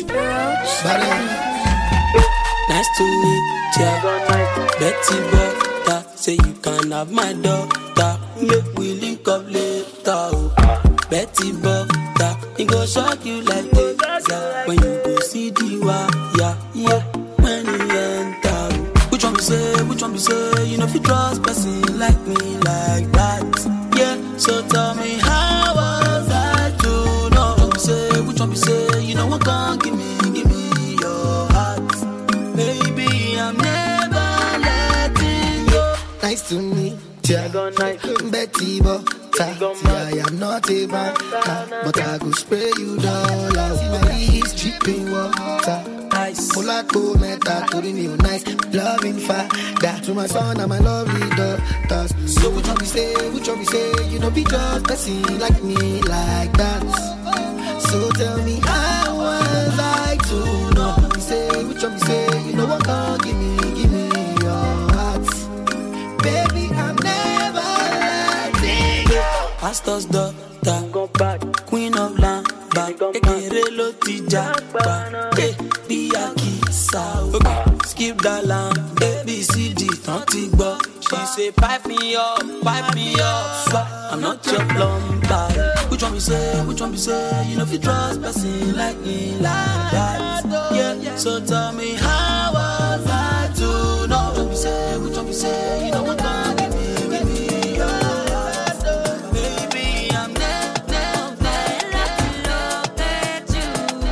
Nice to meet ya. Betty Butter, say you can have my daughter. Make we link up later. Betty Butter, it go shock you like this. When you go see the wire, yeah. When you enter, which one be say, you know if you trust person like me like that, yeah. So tell me how was I to know? Which one be say, you know what can't give me your heart. Baby, I'm never letting go. Nice to meet ya. Betty Butter. I am not a banker, but I go spray you dollars. Baby, it's dripping water. Nice. Mulako meta, calling you nice. Loving father to my son and my lovely daughters. So which one we say, you know be just person like me like that. So tell me how was I to know? Which one we say, you know what can't give me your heart. Baby, I'm never letting go. Pastor's daughter, Queen of Lamba, Ekere Loti Japa, be a kissa. Skip the lamb, ABCD, don't go. She say, pipe me up, swap. I'm not your plumber. Which one we say, you know if you trust person like me like that. Yeah, so tell me how was I to know? Which one we say, you know what can give me your heart. Baby, I'm never letting love at you.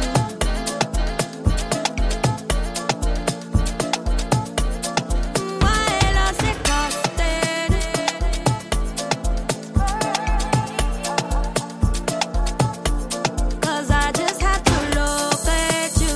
Cause I just have to look at you.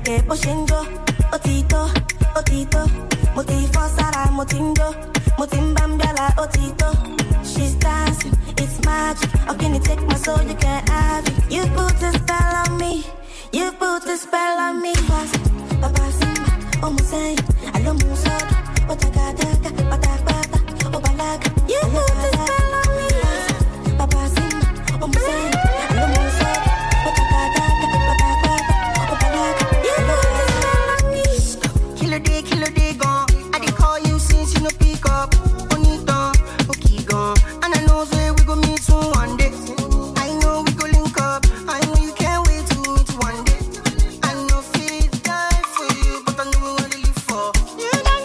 Eke poshingo, otito, otito. Motifo sara, motingo, motimbambala, otito. She's dancing, it's magic. How can you take my soul, you can't have it. You put a spell on me, you put a spell on me. Papa Simba, oh Musay, I love Musada, Otagadaga, Patabata, Obalaga. You put a spell on me, Papa Simba, oh Musay, I love Musada, Otagadaga, Patabata, Obalaga. You put a spell on me. Kill a day gone. I did call you since you no pick up. Bonita, okay gone. And I know say we go meet soon one day. I know we go link up. I know you can't wait to meet one day. I know feel die for you, but I know what you live for. You don't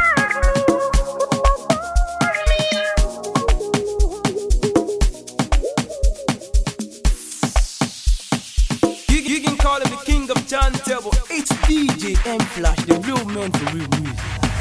You can call him the king of turntable. It's DJ M-Flash, the real man for real music.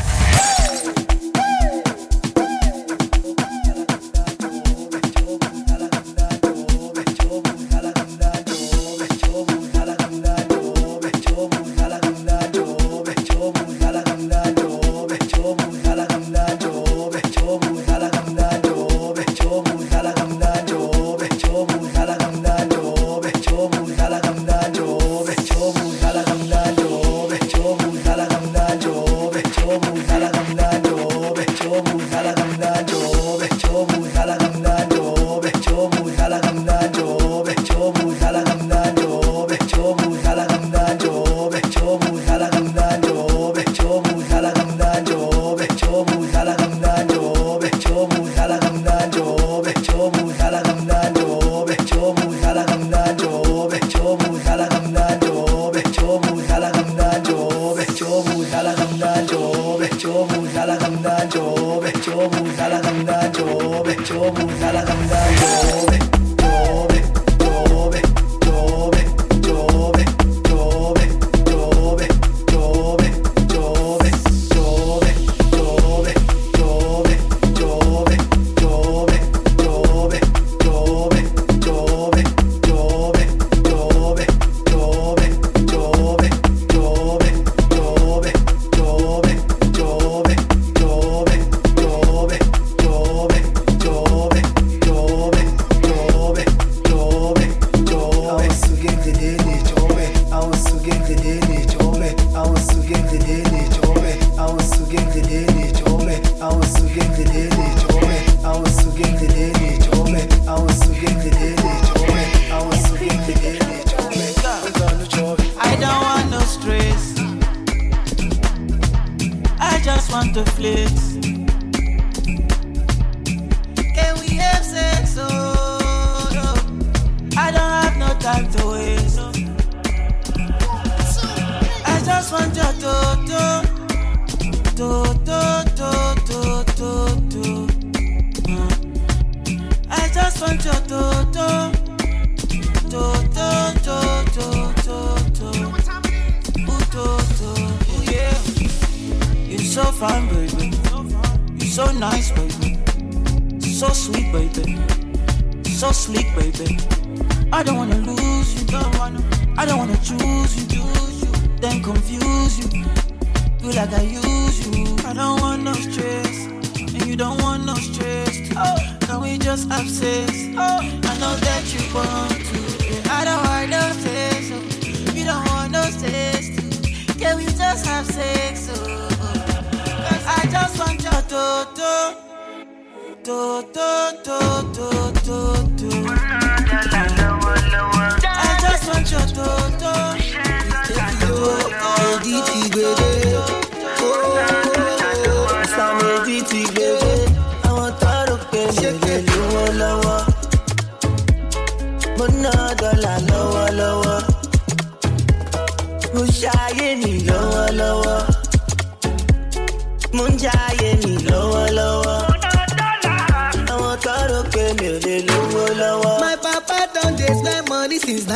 My papa done they spend money since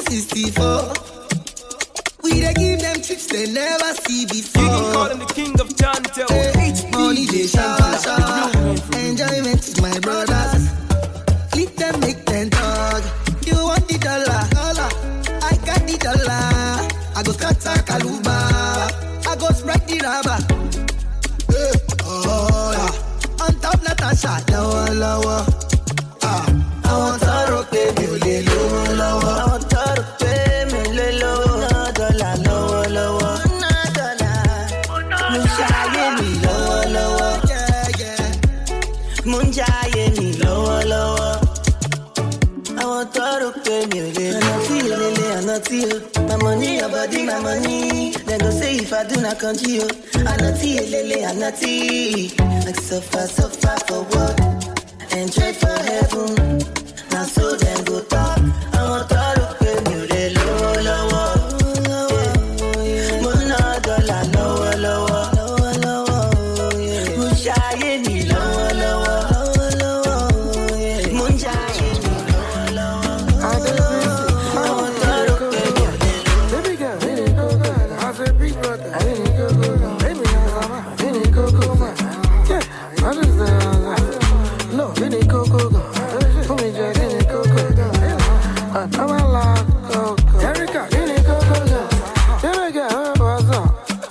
1964. We dey give them trips they never see before. You can call him the king of turntable. Money they shower. Enjoyment is my brothers. Click them, make them talk. You want the dollar? I got the dollar. I go scatter Kalu see you. My money, your body, my money. Then go say if I do not country you. I'm naughty, lele, I'm naughty. Like so far for what? And trade for heaven. Now so then go talk. I want to look at you, they low. Mona dollar, low. Mushaye ni low. Munjaye ni low. I want to look at you. Baby girl, I said big brother, baby, go, man. Yeah, I just no, go. Put me just go. I'm alive, go. Erica, go. Erica, what's up?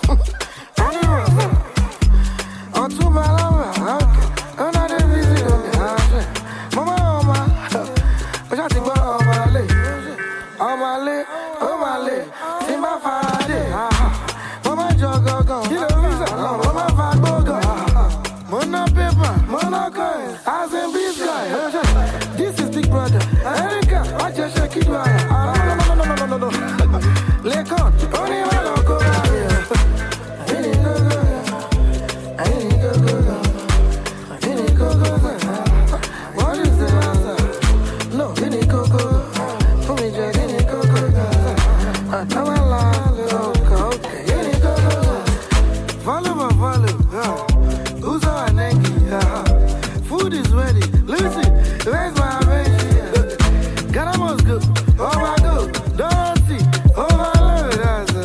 I'm too bad, okay. I'm not that busy, Mama, but I think about on my leg. See my Friday, Mama Jogo, Mama Fago, Mona paper, Mona coin, as in this guy. This is Big Brother. Erica, I just shake it right. No. Lekon, only one go here. What is the answer? No, go. Put me just go. I'm alive, okay. Go. Follow. Who's our Nike? Food is ready. Lucy, where's my baby? Gotta must go. Oh my God, don't see. Oh my Lord,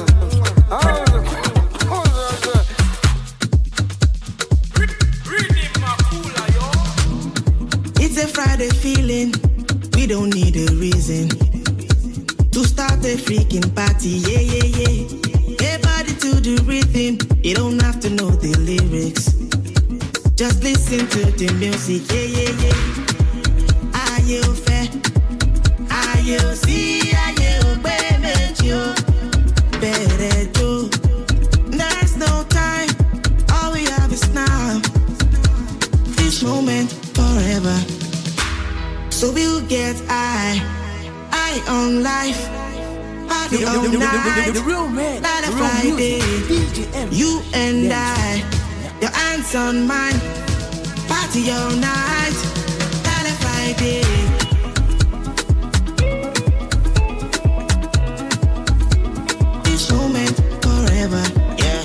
It's a Friday feeling. We don't need a reason to start a freaking party. Yeah. Hey, body to the rhythm. You don't have to know the lyrics. Just listen to the music. Yeah. Are you fair? Are you see? Are you baby? Better do. There's no time. All we have is now. This moment forever. So we'll get high on life. Party all night. The real man. Not a Friday. You and I. Your hands on mine. Party all night. Not a Friday. This moment forever. Yeah.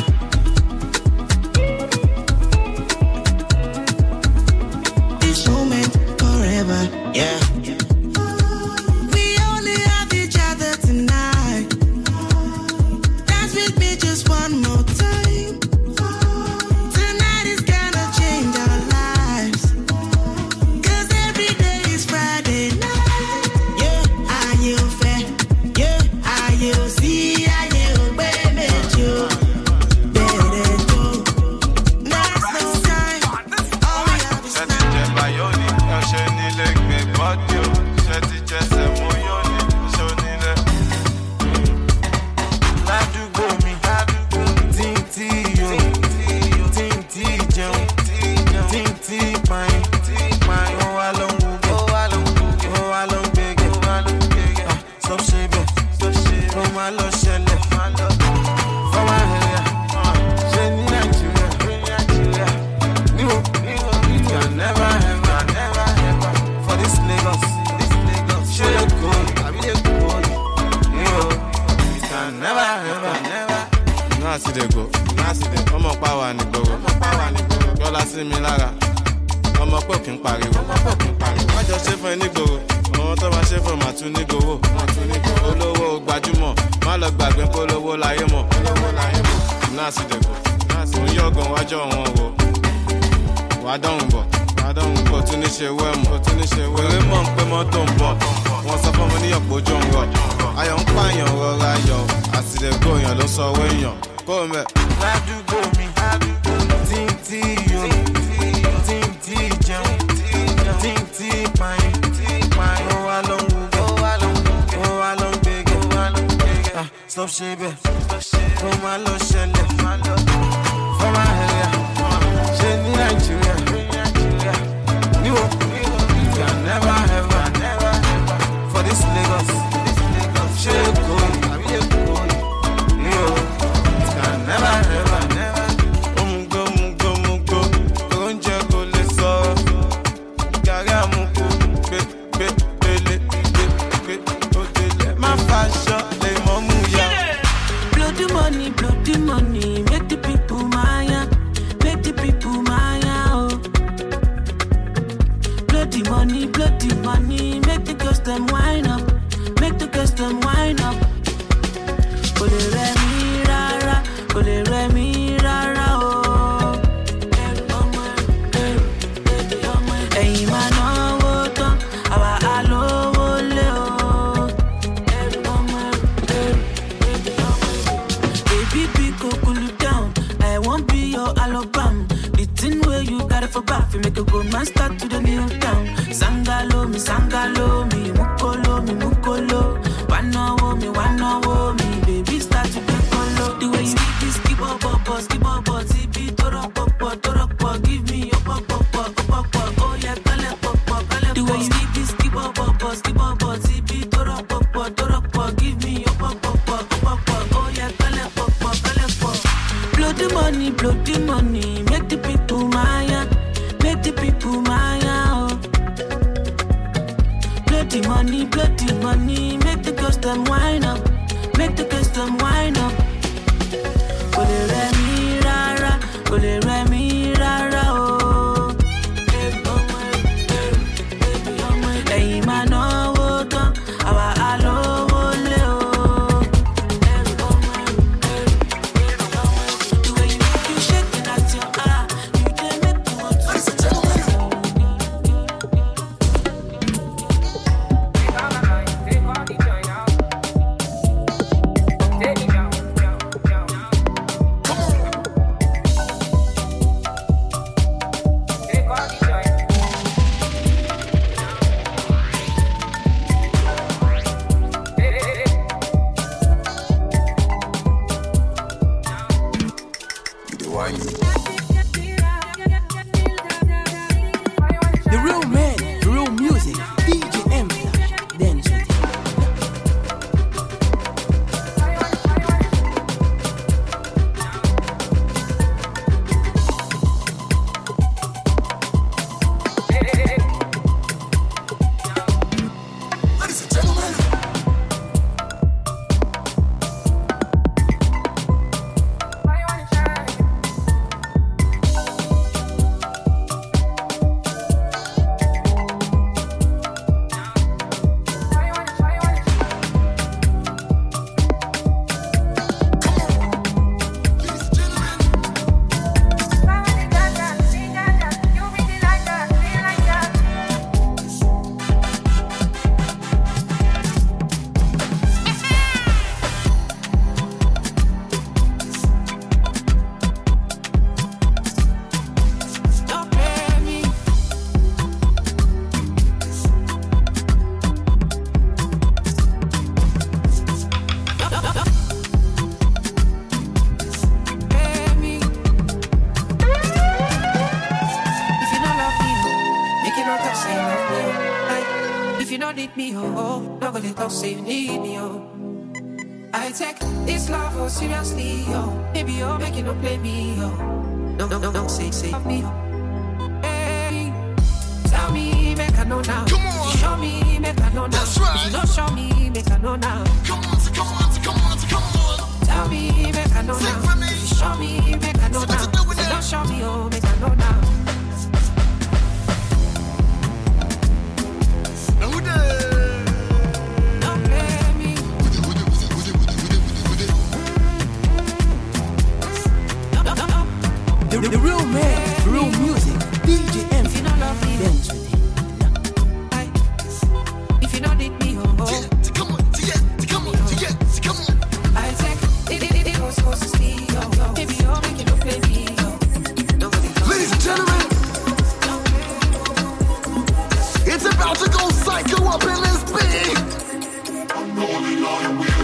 This moment forever. Yeah. We only have each other tonight. Dance with me just one more time. Tonight is gonna change our lives. 'Cause every day is Friday night. Yeah, are you fair? Yeah, are you see? Are you baby? You better do. There's no time. All we have is now. Stop shaving. From my low shell. From my hair. She need Nigeria. You can never ever for this Lagos. She for bath, make a good man start to the kneel down. Sangalo me, mukolo. Wano me, baby start to play colo. The way you keep this, keep up, zipi, torok, give me your pop, oh yeah, kale, pop. The way you keep this, keep up, zipi, torok, give me your pop, oh yeah, kale, pop. Blow the money, make the people maya, oh. Blow the money, make the girls them wine up, Ole remi rara, oh. Hey, man, no, our alo, ole, oh. The way you shaking at your eye, you can make me want to. The real man, the real music, DJ M Flash, dance with it. Ladies and gentlemen. If you don't need me, oh, not gonna talk, say you need me, oh. I take this love oh seriously, oh. Maybe you're making no play me, oh. No, say me, oh. Hey, tell me, make I know now. Come on. Show me, make I know now. That's right. If you don't show me, make I know now. Come on. Tell me, make I know now. If you show me, make I know now. If you don't show me, oh, make I know now. The real man, the real music, DJ M. Dance with it. If you don't need me, oh, come on. I take it goes to speed, oh. Maybe you're making no play me, oh. Ladies and gentlemen, it's about to go psycho up in this beat. I'm rolling on a wheel.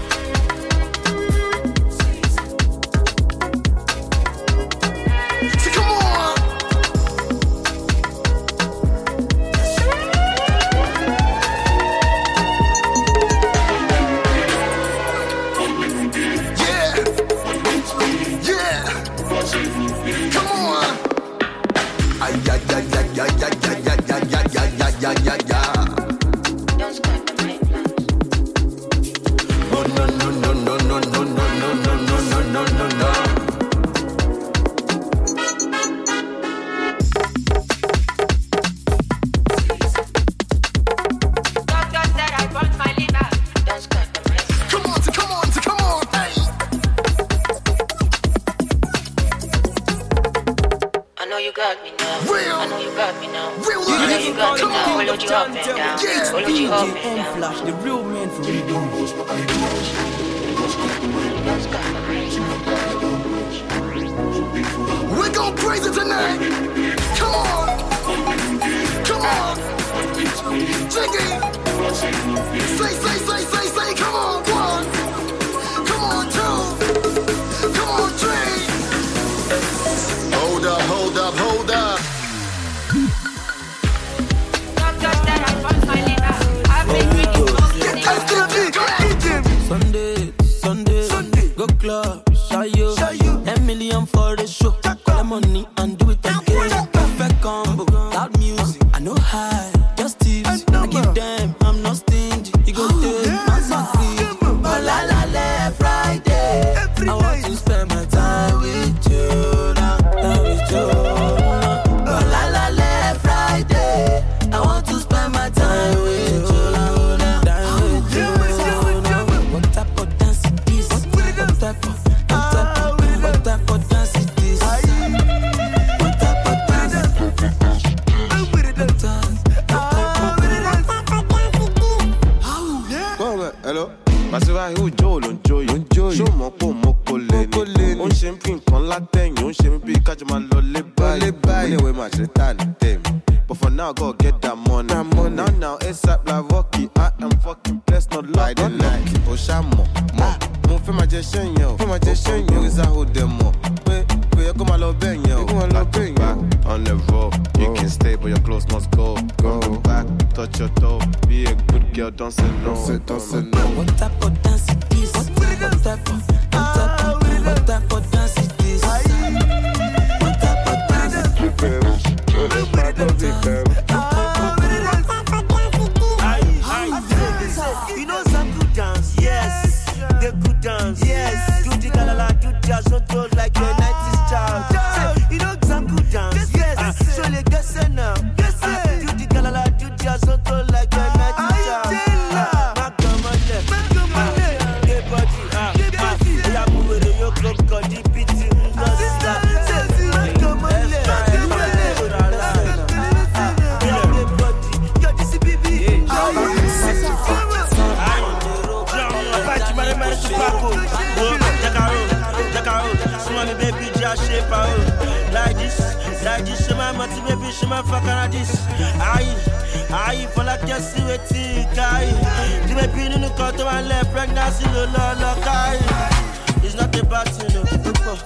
The real man for real. We're going crazy tonight. Jiggy. Say, come on, one. Come on, two. Come on, three. Hold up. Sunday, go club, shy you. 10 million for the show. Call money and do it again. Perfect combo, loud music. I know high, just tips. I give them, I'm not stingy. You go take my free. Oh la Friday. I want to spend my time with you now. Oh la Friday. I want to spend my time with you now. What type of dance it is? What type of dance it is? What type of dance? Hello. Masiva who Joe Joy. Show mo ko le ni. On ṣe npin kan látẹ̀yìn, on ṣe mi bí kájọ máa lọ lé báyìí. Anyway, ma ṣe ta ni tèmi. But for now, go get that money. Now, ASAP like Rocky. I am fucking blessed, not lucky. Oshamo, mo fẹ́ máa jẹ ṣẹ́yìn o. Ìrìnsà ò dẹ̀ mọ̀. Pé kó máa lọ bẹ́yìn o. Back on the road, you can stay, but your clothes must go. Go back, touch your toe. Be a good girl, don't say no. Don't say no. What type of dance it is? What type of dance it is? What type of dance it is? You know some good dance, yes. They good dance, yes. Do the galala, do jazz, don't do like your 90s child. You know some good dance, yes. So les guess now, do the galala, do jazz, don't do like your 90s child. Like this, she my money, baby, she my fucking at this. Aye, for like you see what you guy. You may be in the cut to my left, pregnancy, look, it's not a bad thing, no.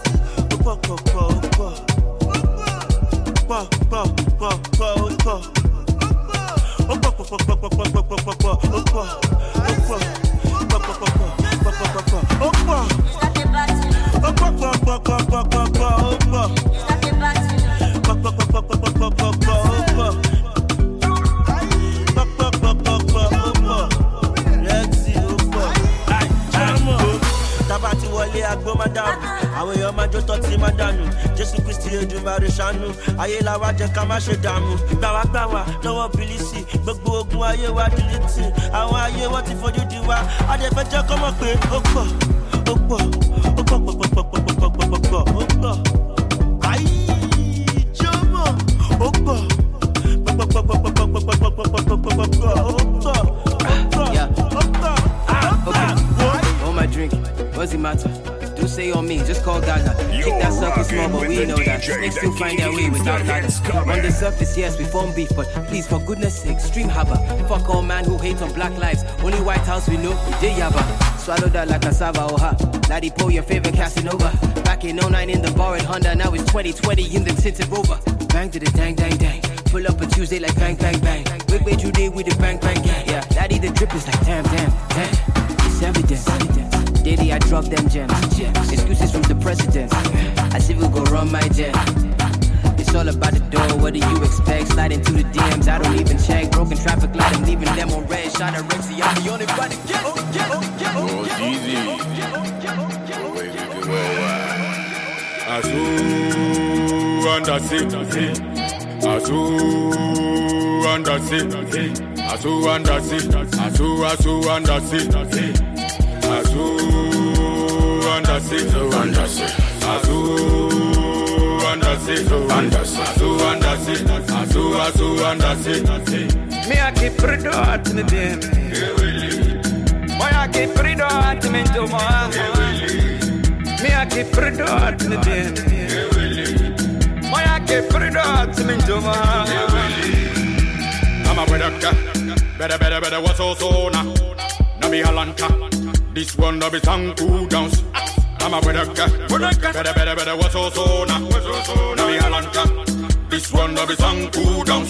Tabati wọlé agbó máa dànù, àwọn èèyàn máa jó tọ́tí máa dànù. Jésù Kristi Èdùmàrè ṣàánú, ayé la wá jẹ́ ká má ṣe dààmú. Gbàwá lọ́wọ́ bìlísì, gbogbo ogun ayé wa dìlítì. Àwọn ayé wọ́n ti fojú di wa, adẹ́fẹ́ jẹ́ kọ́ mọ̀ pé ó pọ̀. Ayé jọmọ, ó pọ̀. On my drink, what's the matter? Do say on me, just call Gaga. Kick that sucker small, but we know that snakes still find their way without ladders. On the surface, yes, we form beef, but please, for goodness sake, stream haba. Fuck all man who hates on black lives. Only White House we know, we did yaba. Swallow that like cassava or hot. Laddie Poe, your favorite Casanova. Back in 09 in the borrowed Honda, now it's 2020 in the tinted Rover. Bang to the dang. Pull up a Tuesday like bang. Wait, you did with the bang gang. Yeah, Laddie the drip is like damn. It's evident. Daily I drop them gems. Excuses from the president. I see we go run my jet. It's all about the door. What do you expect? Slide into the DMs. I don't even check. Broken traffic light. I'm leaving them on red. Shot a Rexy. I'm the only one to get. Oh, easy. Asu under sit. Asu under sit. Asu under sit. Asu under sit. Asu under sit. Asu under sit. Me a keep rido at me dem. Boy a keep rido at me toma. Me a keep rido at me dem. Boy a keep rido at me toma. I'm a brother. Better, what's so now? No be Atlanta. This one no be song cool dance. I'm a better, what's so now? No be Atlanta. This one no be song cool dance.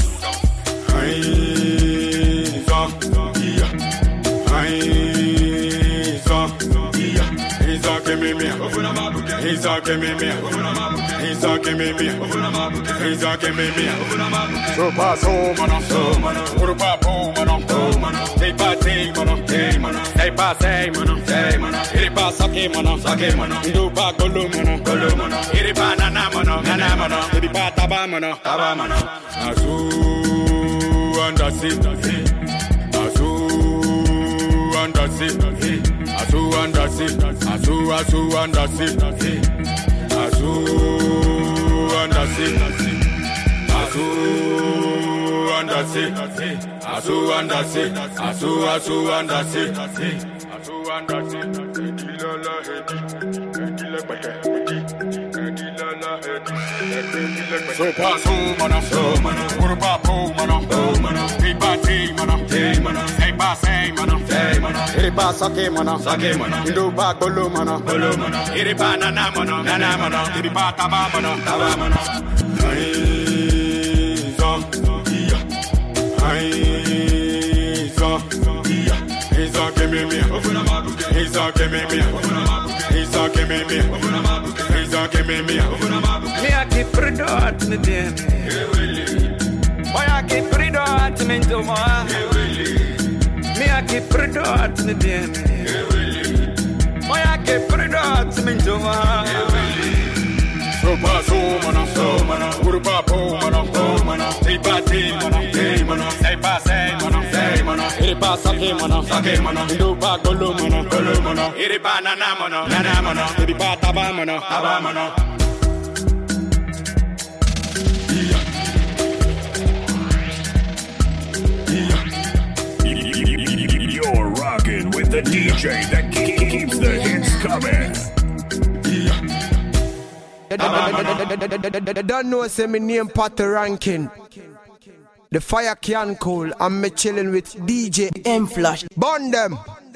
So pass home, mano. Put a pop home, mano. Say pass, say, mano. Say pass, say, mano. Iri pass, sake, mano. Do pa golo, mano. Iri pa nana, mano. Iri pa taba, mano. Azu andasi. Azu andasi. Azu andasi. Azu andasi. Azu andasi. So pass home, mano. Put a pop home, mano. Say party, mano. Say pass, say, mano. Iri pa sake, mano. Do pa golo, mano. Iri pa nana, mano. Iri pa taba, mano. Me a keep product in the den. Boy, I keep product in the man. Me a keep product in the den. Boy, I keep product in the man. So pass home, mano. Put a pop home, mano. Say party, mano. Say pass, say, mano. Iri pa sake, mano. Do pa golo, mano. Iri pa nana, mano. Iri pa taba, mano. You're rocking with the DJ that keeps the hits coming. Don't know, say my name Potter Ranking. The fire can cool. I'm chilling with DJ M Flash. Burn them.